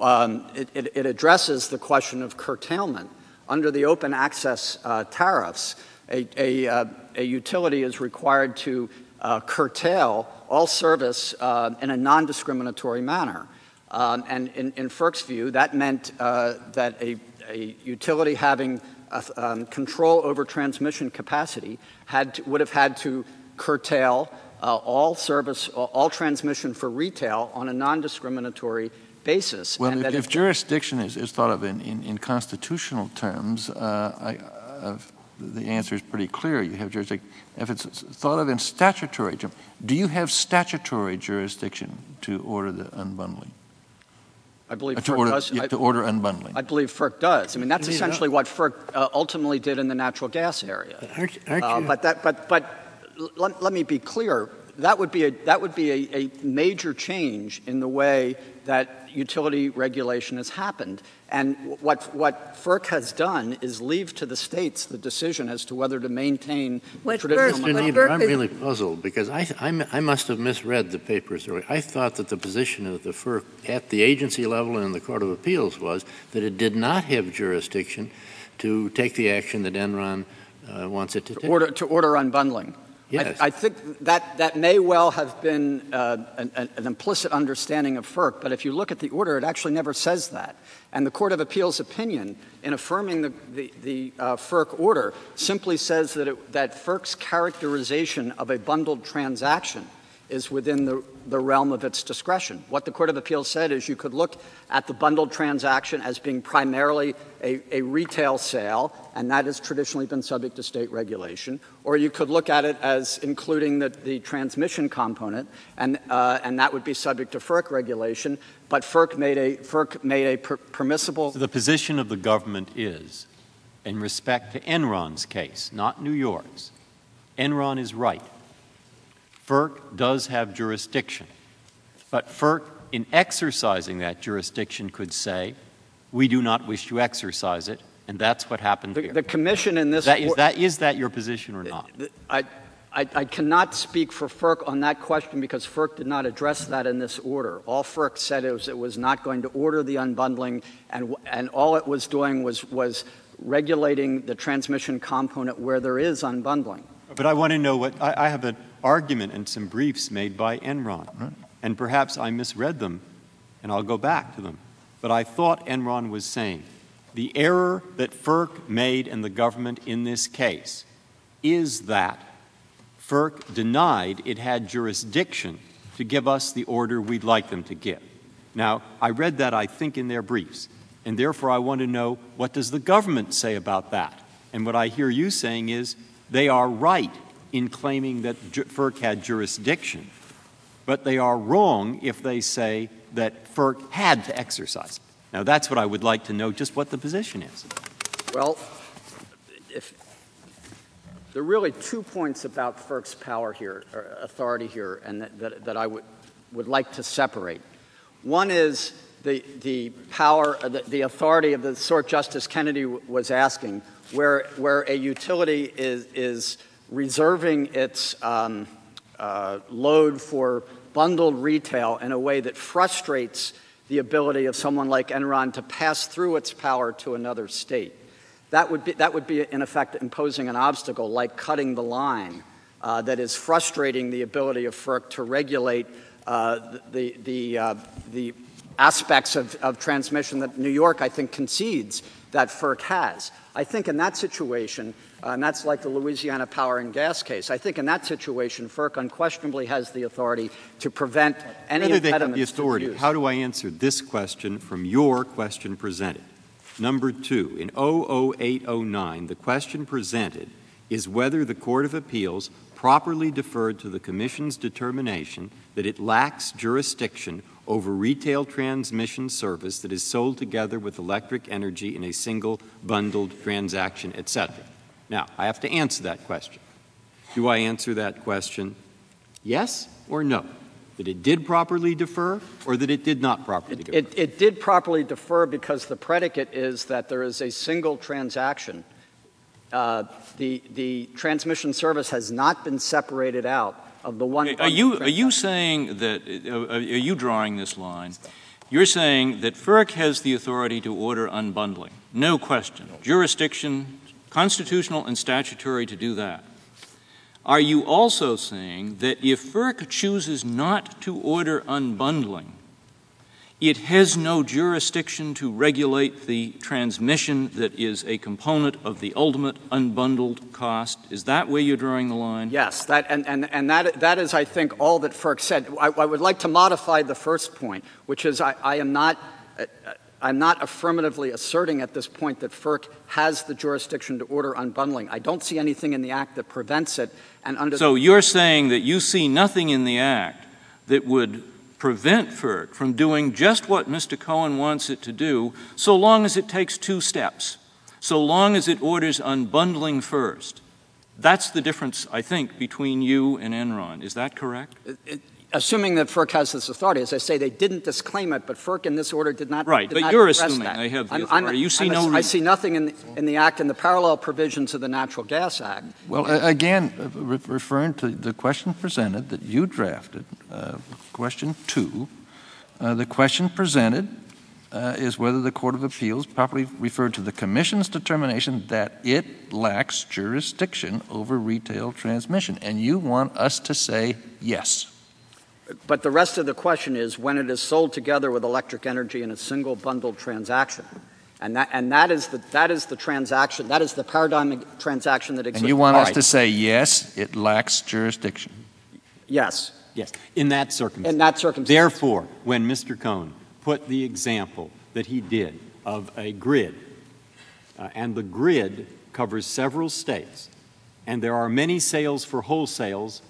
it addresses the question of curtailment. Under the open access tariffs, a utility is required to curtail all service in a non-discriminatory manner. And in FERC's view, that meant that a utility having control over transmission capacity would have had to curtail all transmission for retail on a non-discriminatory basis. Well, if jurisdiction is thought of in constitutional terms, the answer is pretty clear. You have jurisdiction. If it's thought of in statutory terms, do you have statutory jurisdiction to order the unbundling? I believe FERC does. To order unbundling. I believe FERC does. I mean, that's essentially what FERC ultimately did in the natural gas area. But let me be clear. That would be a major change in the way that utility regulation has happened. And what FERC has done is leave to the states the decision as to whether to maintain traditional. Mr. Nieder, I'm really puzzled because I must have misread the papers earlier. I thought that the position of the FERC at the agency level and in the Court of Appeals was that it did not have jurisdiction to take the action that Enron wants it to take. To order unbundling. Yes. I think that may well have been an implicit understanding of FERC, but if you look at the order, it actually never says that. And the Court of Appeals opinion in affirming the FERC order simply says that FERC's characterization of a bundled transaction is within the realm of its discretion. What the Court of Appeals said is you could look at the bundled transaction as being primarily a retail sale, and that has traditionally been subject to state regulation, or you could look at it as including the transmission component, and that would be subject to FERC regulation, but FERC made a permissible... So the position of the government is, in respect to Enron's case, not New York's, Enron is right. FERC does have jurisdiction, but FERC, in exercising that jurisdiction, could say, we do not wish to exercise it, and that's what happened here. The Commission in this... Is that your position or not? I cannot speak for FERC on that question because FERC did not address that in this order. All FERC said is it was not going to order the unbundling, and all it was doing was regulating the transmission component where there is unbundling. But I want to know what... I have an argument and some briefs made by Enron, and perhaps I misread them, and I'll go back to them. But I thought Enron was saying the error that FERC made and the government in this case is that FERC denied it had jurisdiction to give us the order we'd like them to give. Now, I read that, I think, in their briefs, and therefore I want to know what does the government say about that? And what I hear you saying is they are right in claiming that FERC had jurisdiction, but they are wrong if they say that FERC had to exercise it. Now, that's what I would like to know, just what the position is. Well, there are really 2 points about FERC's power here, or authority here, and that I would like to separate. One is the power, the authority of the sort Justice Kennedy was asking, where a utility is reserving its load for bundled retail in a way that frustrates the ability of someone like Enron to pass through its power to another state. that would be in effect imposing an obstacle, like cutting the line that is frustrating the ability of FERC to regulate the aspects of transmission that New York, I think, concedes that FERC has. I think in that situation, and that's like the Louisiana Power and Gas case, I think in that situation, FERC unquestionably has the authority to prevent any Whether they have impediments the authority, to use. how do I answer this question from your question presented? Number 2, in 00809, the question presented is whether the Court of Appeals properly deferred to the Commission's determination that it lacks jurisdiction over retail transmission service that is sold together with electric energy in a single bundled transaction, etc. Now, I have to answer that question. Do I answer that question yes or no? That it did properly defer or that it did not properly defer? It did properly defer because the predicate is that there is a single transaction. The transmission service has not been separated out of the one. Are you saying that? Are you drawing this line? You're saying that FERC has the authority to order unbundling, no question, jurisdiction, constitutional and statutory to do that. Are you also saying that if FERC chooses not to order unbundling, it has no jurisdiction to regulate the transmission that is a component of the ultimate unbundled cost? Is that where you're drawing the line? Yes, that is, I think, all that FERC said. I would like to modify the first point, which is I'm not affirmatively asserting at this point that FERC has the jurisdiction to order unbundling. I don't see anything in the Act that prevents it. So you're saying that you see nothing in the Act that would prevent FERC from doing just what Mr. Cohen wants it to do, so long as it takes 2 steps, so long as it orders unbundling first. That's the difference, I think, between you and Enron. Is that correct? Assuming that FERC has this authority. As I say, they didn't disclaim it, but FERC in this order did not. Right, but you're assuming they have the authority. You see no reason. I see nothing in the Act and the parallel provisions of the Natural Gas Act. Well, again, referring to the question presented that you drafted, question 2, the question presented is whether the Court of Appeals properly referred to the Commission's determination that it lacks jurisdiction over retail transmission. And you want us to say yes. But the rest of the question is when it is sold together with electric energy in a single bundled transaction. And that is the transaction, that is the paradigm transaction that exists. And you want us to say yes, it lacks jurisdiction. Yes. Yes, in that circumstance. In that circumstance. Therefore, when Mr. Cohen put the example that he did of a grid, and the grid covers several states, and there are many sales for wholesales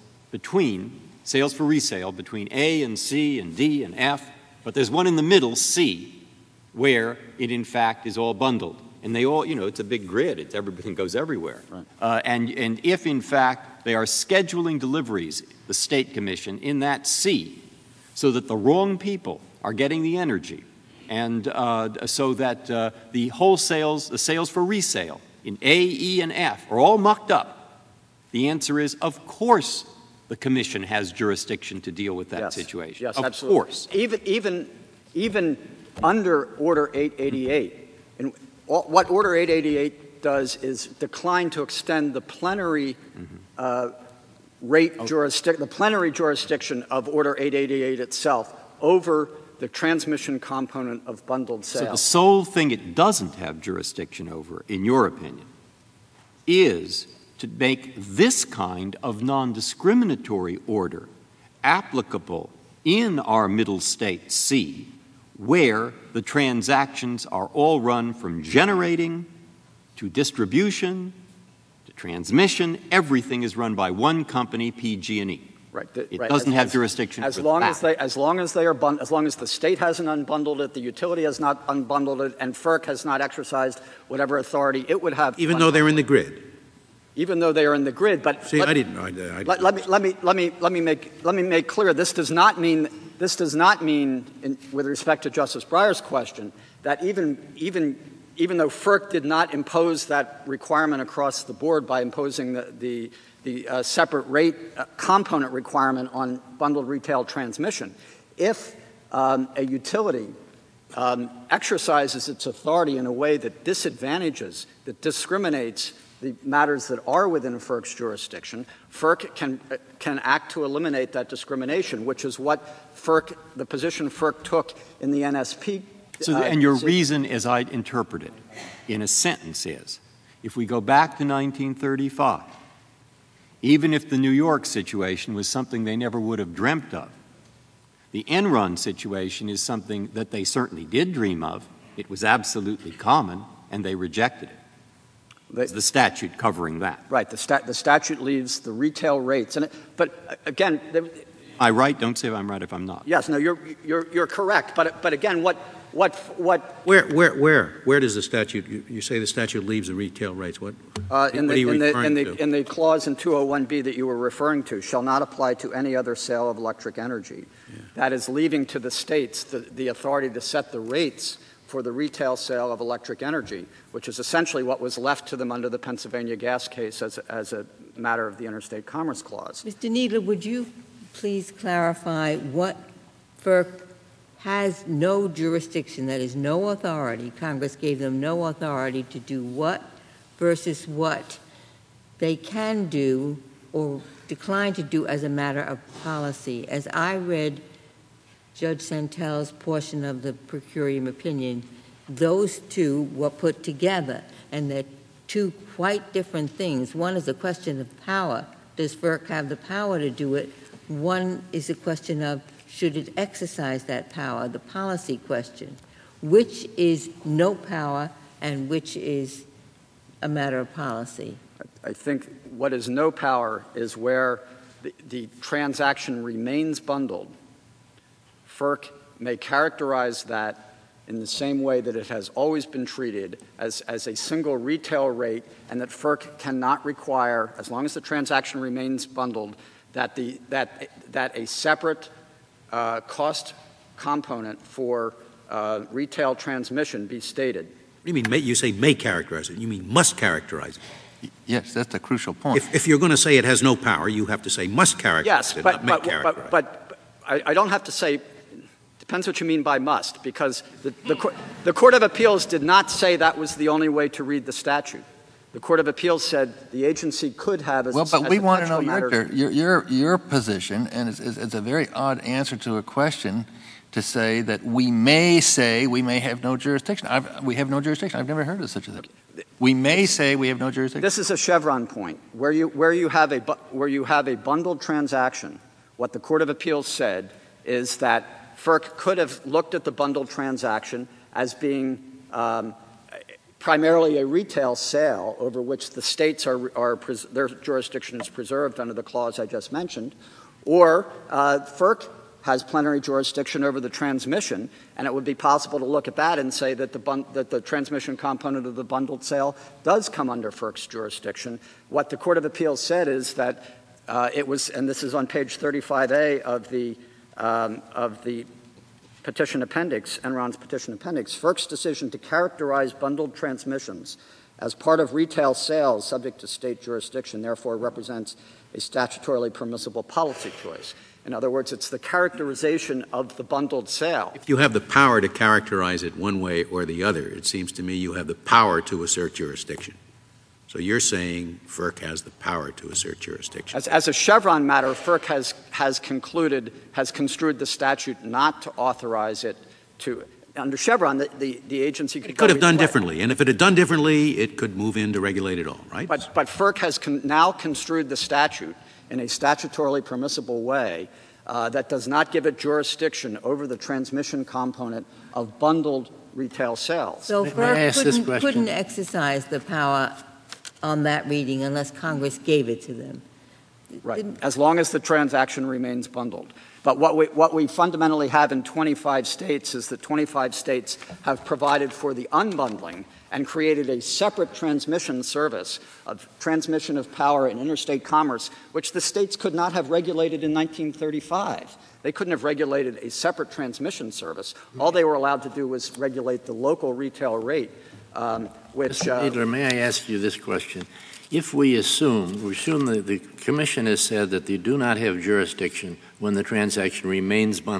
sales for resale between A and C and D and F, but there's one in the middle, C, where it in fact is all bundled. And they all, it's a big grid. Everything goes everywhere. Right. And if in fact they are scheduling deliveries, the State Commission, in that C, so that the wrong people are getting the energy, and so that the sales for resale in A, E, and F are all mucked up, the answer is, of course, the Commission has jurisdiction to deal with that situation. Yes, of absolutely. Course. Even under Order 888, and what Order 888 does is decline to extend the plenary the plenary jurisdiction of Order 888 itself over the transmission component of bundled sales. So the sole thing it doesn't have jurisdiction over, in your opinion, is to make this kind of non-discriminatory order applicable in our middle state C, where the transactions are all run from generating to distribution to transmission. Everything is run by one company, PG&E. Right. It doesn't have jurisdiction as for long that. As long as the state hasn't unbundled it, the utility has not unbundled it, and FERC has not exercised whatever authority it would have. Even though they're in the grid. Even though they are in the grid, but see, I didn't know. Let me make clear. This does not mean, with respect to Justice Breyer's question, that even though FERC did not impose that requirement across the board by imposing the separate rate component requirement on bundled retail transmission, if a utility exercises its authority in a way that disadvantages, that discriminates the matters that are within FERC's jurisdiction, FERC can act to eliminate that discrimination, which is what the position FERC took in the NSP. And your reason, as I interpret it, in a sentence is, if we go back to 1935, even if the New York situation was something they never would have dreamt of, the Enron situation is something that they certainly did dream of. It was absolutely common, and they rejected it. It's the statute covering that. Right. The statute leaves the retail rates. But again... I'm right. Don't say I'm right if I'm not. Yes. No, you're correct. But again, what... Where does the statute... You say the statute leaves the retail rates. What are you referring to? In the clause in 201B that you were referring to, shall not apply to any other sale of electric energy. Yeah. That is leaving to the states the authority to set the rates for the retail sale of electric energy, which is essentially what was left to them under the Pennsylvania gas case as a matter of the Interstate Commerce Clause. Mr. Kneedler, would you please clarify what FERC has no jurisdiction, that is no authority, Congress gave them no authority to do what versus what they can do or decline to do as a matter of policy? As I read Judge Santel's portion of the per curiam opinion, those two were put together, and they're two quite different things. One is a question of power. Does FERC have the power to do it? One is a question of should it exercise that power, the policy question. Which is no power and which is a matter of policy? I think what is no power is where the transaction remains bundled. FERC may characterize that in the same way that it has always been treated as a single retail rate, and that FERC cannot require, as long as the transaction remains bundled, that a separate cost component for retail transmission be stated. What do you mean? You say may characterize it. You mean must characterize it. Yes, that's a crucial point. If you're going to say it has no power, you have to say must characterize it, not may characterize it. But I don't have to say, depends what you mean by must, because the Court of Appeals did not say that was the only way to read the statute. The Court of Appeals said the agency could have as but we want to know your position, and it's a very odd answer to a question to say that we may say we may have no jurisdiction. We have no jurisdiction. I've never heard of such a thing. We may say we have no jurisdiction. This is a Chevron point. Where you have a bundled transaction, what the Court of Appeals said is that FERC could have looked at the bundled transaction as being primarily a retail sale over which the states their jurisdiction is preserved under the clause I just mentioned, or FERC has plenary jurisdiction over the transmission, and it would be possible to look at that and say that the transmission component of the bundled sale does come under FERC's jurisdiction. What the Court of Appeals said is that it was, and this is on page 35A of the petition appendix, Enron's petition appendix, FERC's decision to characterize bundled transmissions as part of retail sales subject to state jurisdiction therefore represents a statutorily permissible policy choice. In other words, it's the characterization of the bundled sale. If you have the power to characterize it one way or the other, it seems to me you have the power to assert jurisdiction. So you're saying FERC has the power to assert jurisdiction. As a Chevron matter, FERC has construed the statute not to authorize it to. Under Chevron, the agency could have done differently, and if it had done differently, it could move in to regulate it all, right? But FERC has now construed the statute in a statutorily permissible way that does not give it jurisdiction over the transmission component of bundled retail sales. So FERC couldn't exercise the power on that reading unless Congress gave it to them. Right, as long as the transaction remains bundled. But what we fundamentally have in 25 states is that 25 states have provided for the unbundling and created a separate transmission service of transmission of power in interstate commerce, which the states could not have regulated in 1935. They couldn't have regulated a separate transmission service. All they were allowed to do was regulate the local retail rate, which... Mr. Kneedler, may I ask you this question? If we assume that the Commission has said that they do not have jurisdiction when the transaction remains bundled,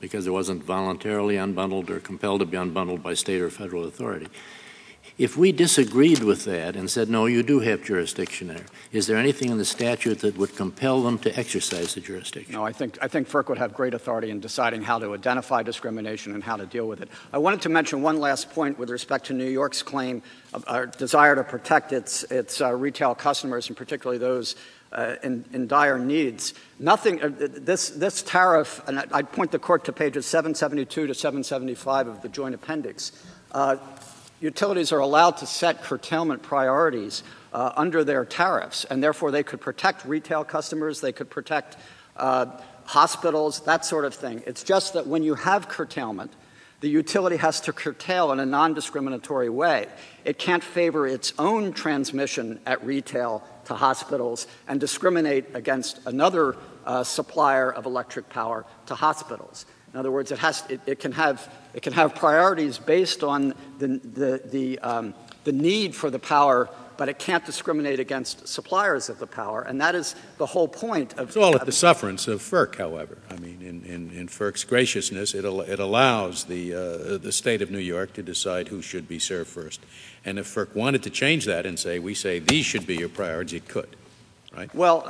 because it wasn't voluntarily unbundled or compelled to be unbundled by state or federal authority. If we disagreed with that and said, no, you do have jurisdiction there, is there anything in the statute that would compel them to exercise the jurisdiction? No, I think FERC would have great authority in deciding how to identify discrimination and how to deal with it. I wanted to mention one last point with respect to New York's claim of desire to protect its retail customers, and particularly those in dire needs. Nothing. This tariff, and I'd point the court to pages 772 to 775 of the Joint Appendix. Utilities are allowed to set curtailment priorities under their tariffs, and therefore they could protect retail customers, they could protect hospitals, that sort of thing. It's just that when you have curtailment, the utility has to curtail in a non-discriminatory way. It can't favor its own transmission at retail to hospitals and discriminate against another supplier of electric power to hospitals. In other words, it can have priorities based on the need for the power, but it can't discriminate against suppliers of the power, and that is the whole point of. It's all at the sufferance of FERC, however. I mean, in FERC's graciousness, it allows the state of New York to decide who should be served first, and if FERC wanted to change that and say, we say these should be your priorities, it could, right? Well.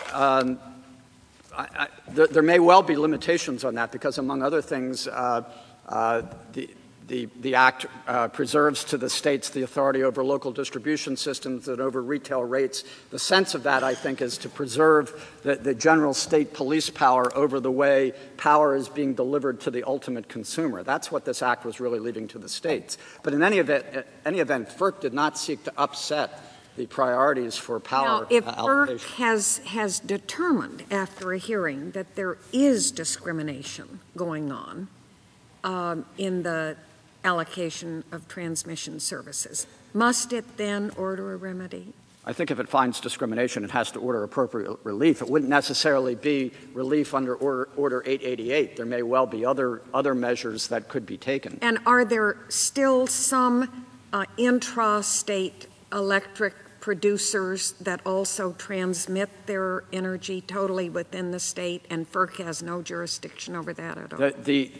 There may well be limitations on that because, among other things, the Act preserves to the states the authority over local distribution systems and over retail rates. The sense of that, I think, is to preserve the general state police power over the way power is being delivered to the ultimate consumer. That's what this Act was really leaving to the states. But in any event, FERC did not seek to upset the priorities for power now, if allocation. FERC has determined after a hearing that there is discrimination going on in the allocation of transmission services, must it then order a remedy? I think if it finds discrimination, it has to order appropriate relief. It wouldn't necessarily be relief under Order 888. There may well be other measures that could be taken. And are there still some intra-state electric producers that also transmit their energy totally within the state, and FERC has no jurisdiction over that at all?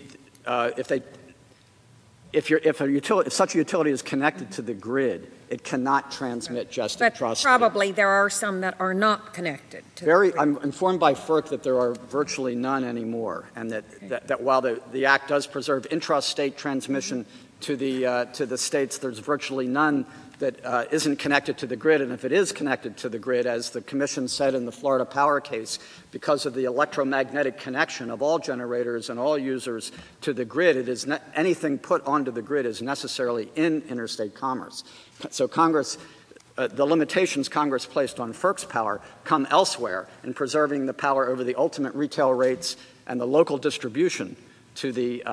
If such a utility is connected to the grid, it cannot transmit just intra-state. But probably there are some that are not connected to the grid. I'm informed by FERC that there are virtually none anymore, and that while the Act does preserve intra-state transmission to the states, there's virtually none that isn't connected to the grid. And if it is connected to the grid, as the Commission said in the Florida Power case, because of the electromagnetic connection of all generators and all users to the grid, anything put onto the grid is necessarily in interstate commerce. So Congress, the limitations Congress placed on FERC's power come elsewhere in preserving the power over the ultimate retail rates and the local distribution to the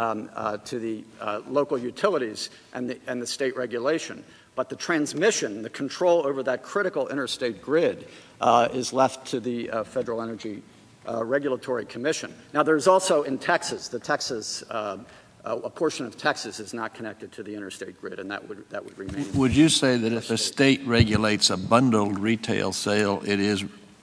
local utilities and the state regulation. But the transmission, the control over that critical interstate grid is left to the Federal Energy Regulatory Commission. Now, there's also in Texas, a portion of Texas is not connected to the interstate grid, and that would remain. Would you say that if a state regulates a bundled retail sale, it is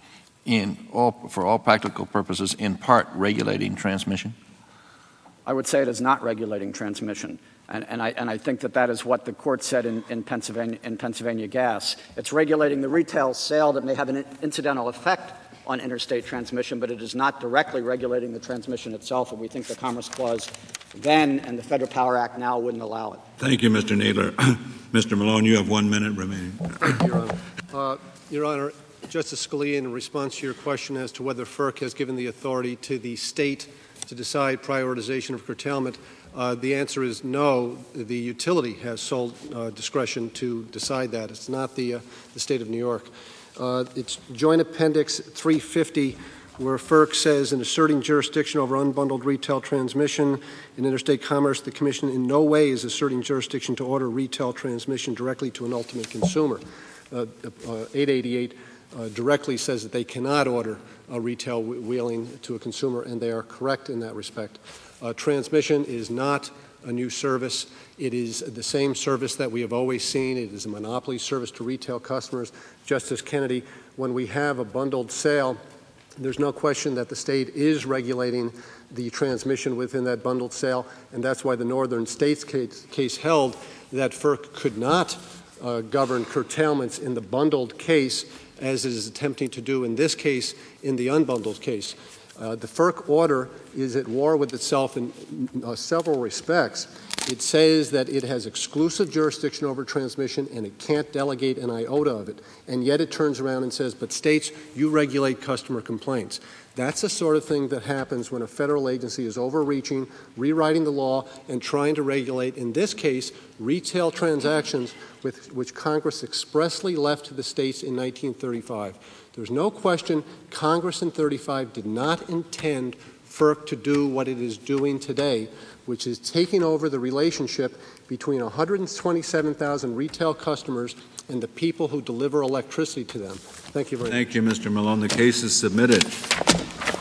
for all practical purposes, in part regulating transmission? I would say it is not regulating transmission. And I think that is what the court said in Pennsylvania Gas. It's regulating the retail sale that may have an incidental effect on interstate transmission, but it is not directly regulating the transmission itself, and we think the Commerce Clause then and the Federal Power Act now wouldn't allow it. Thank you, Mr. Nadler. Mr. Malone, you have 1 minute remaining. Thank you, Your Honor. Your Honor, Justice Scalia, in response to your question as to whether FERC has given the authority to the state to decide prioritization of curtailment, the answer is no. The utility has sole discretion to decide that. It's not the state of New York. It's Joint Appendix 350, where FERC says, in asserting jurisdiction over unbundled retail transmission in interstate commerce, the Commission in no way is asserting jurisdiction to order retail transmission directly to an ultimate consumer. 888 directly says that they cannot order retail wheeling to a consumer, and they are correct in that respect. Transmission is not a new service. It is the same service that we have always seen. It is a monopoly service to retail customers. Justice Kennedy, when we have a bundled sale There's no question that the state is regulating the transmission within that bundled sale, and that's why the Northern States case held that FERC could not govern curtailments in the bundled case as it is attempting to do in this case in the unbundled case. The FERC order is at war with itself in several respects. It says that it has exclusive jurisdiction over transmission and it can't delegate an iota of it. And yet it turns around and says, but states, you regulate customer complaints. That's the sort of thing that happens when a federal agency is overreaching, rewriting the law, and trying to regulate, in this case, retail transactions which Congress expressly left to the states in 1935. There's no question Congress in 35 did not intend FERC to do what it is doing today, which is taking over the relationship between 127,000 retail customers and the people who deliver electricity to them. Thank you very much. Thank you, Mr. Malone. The case is submitted.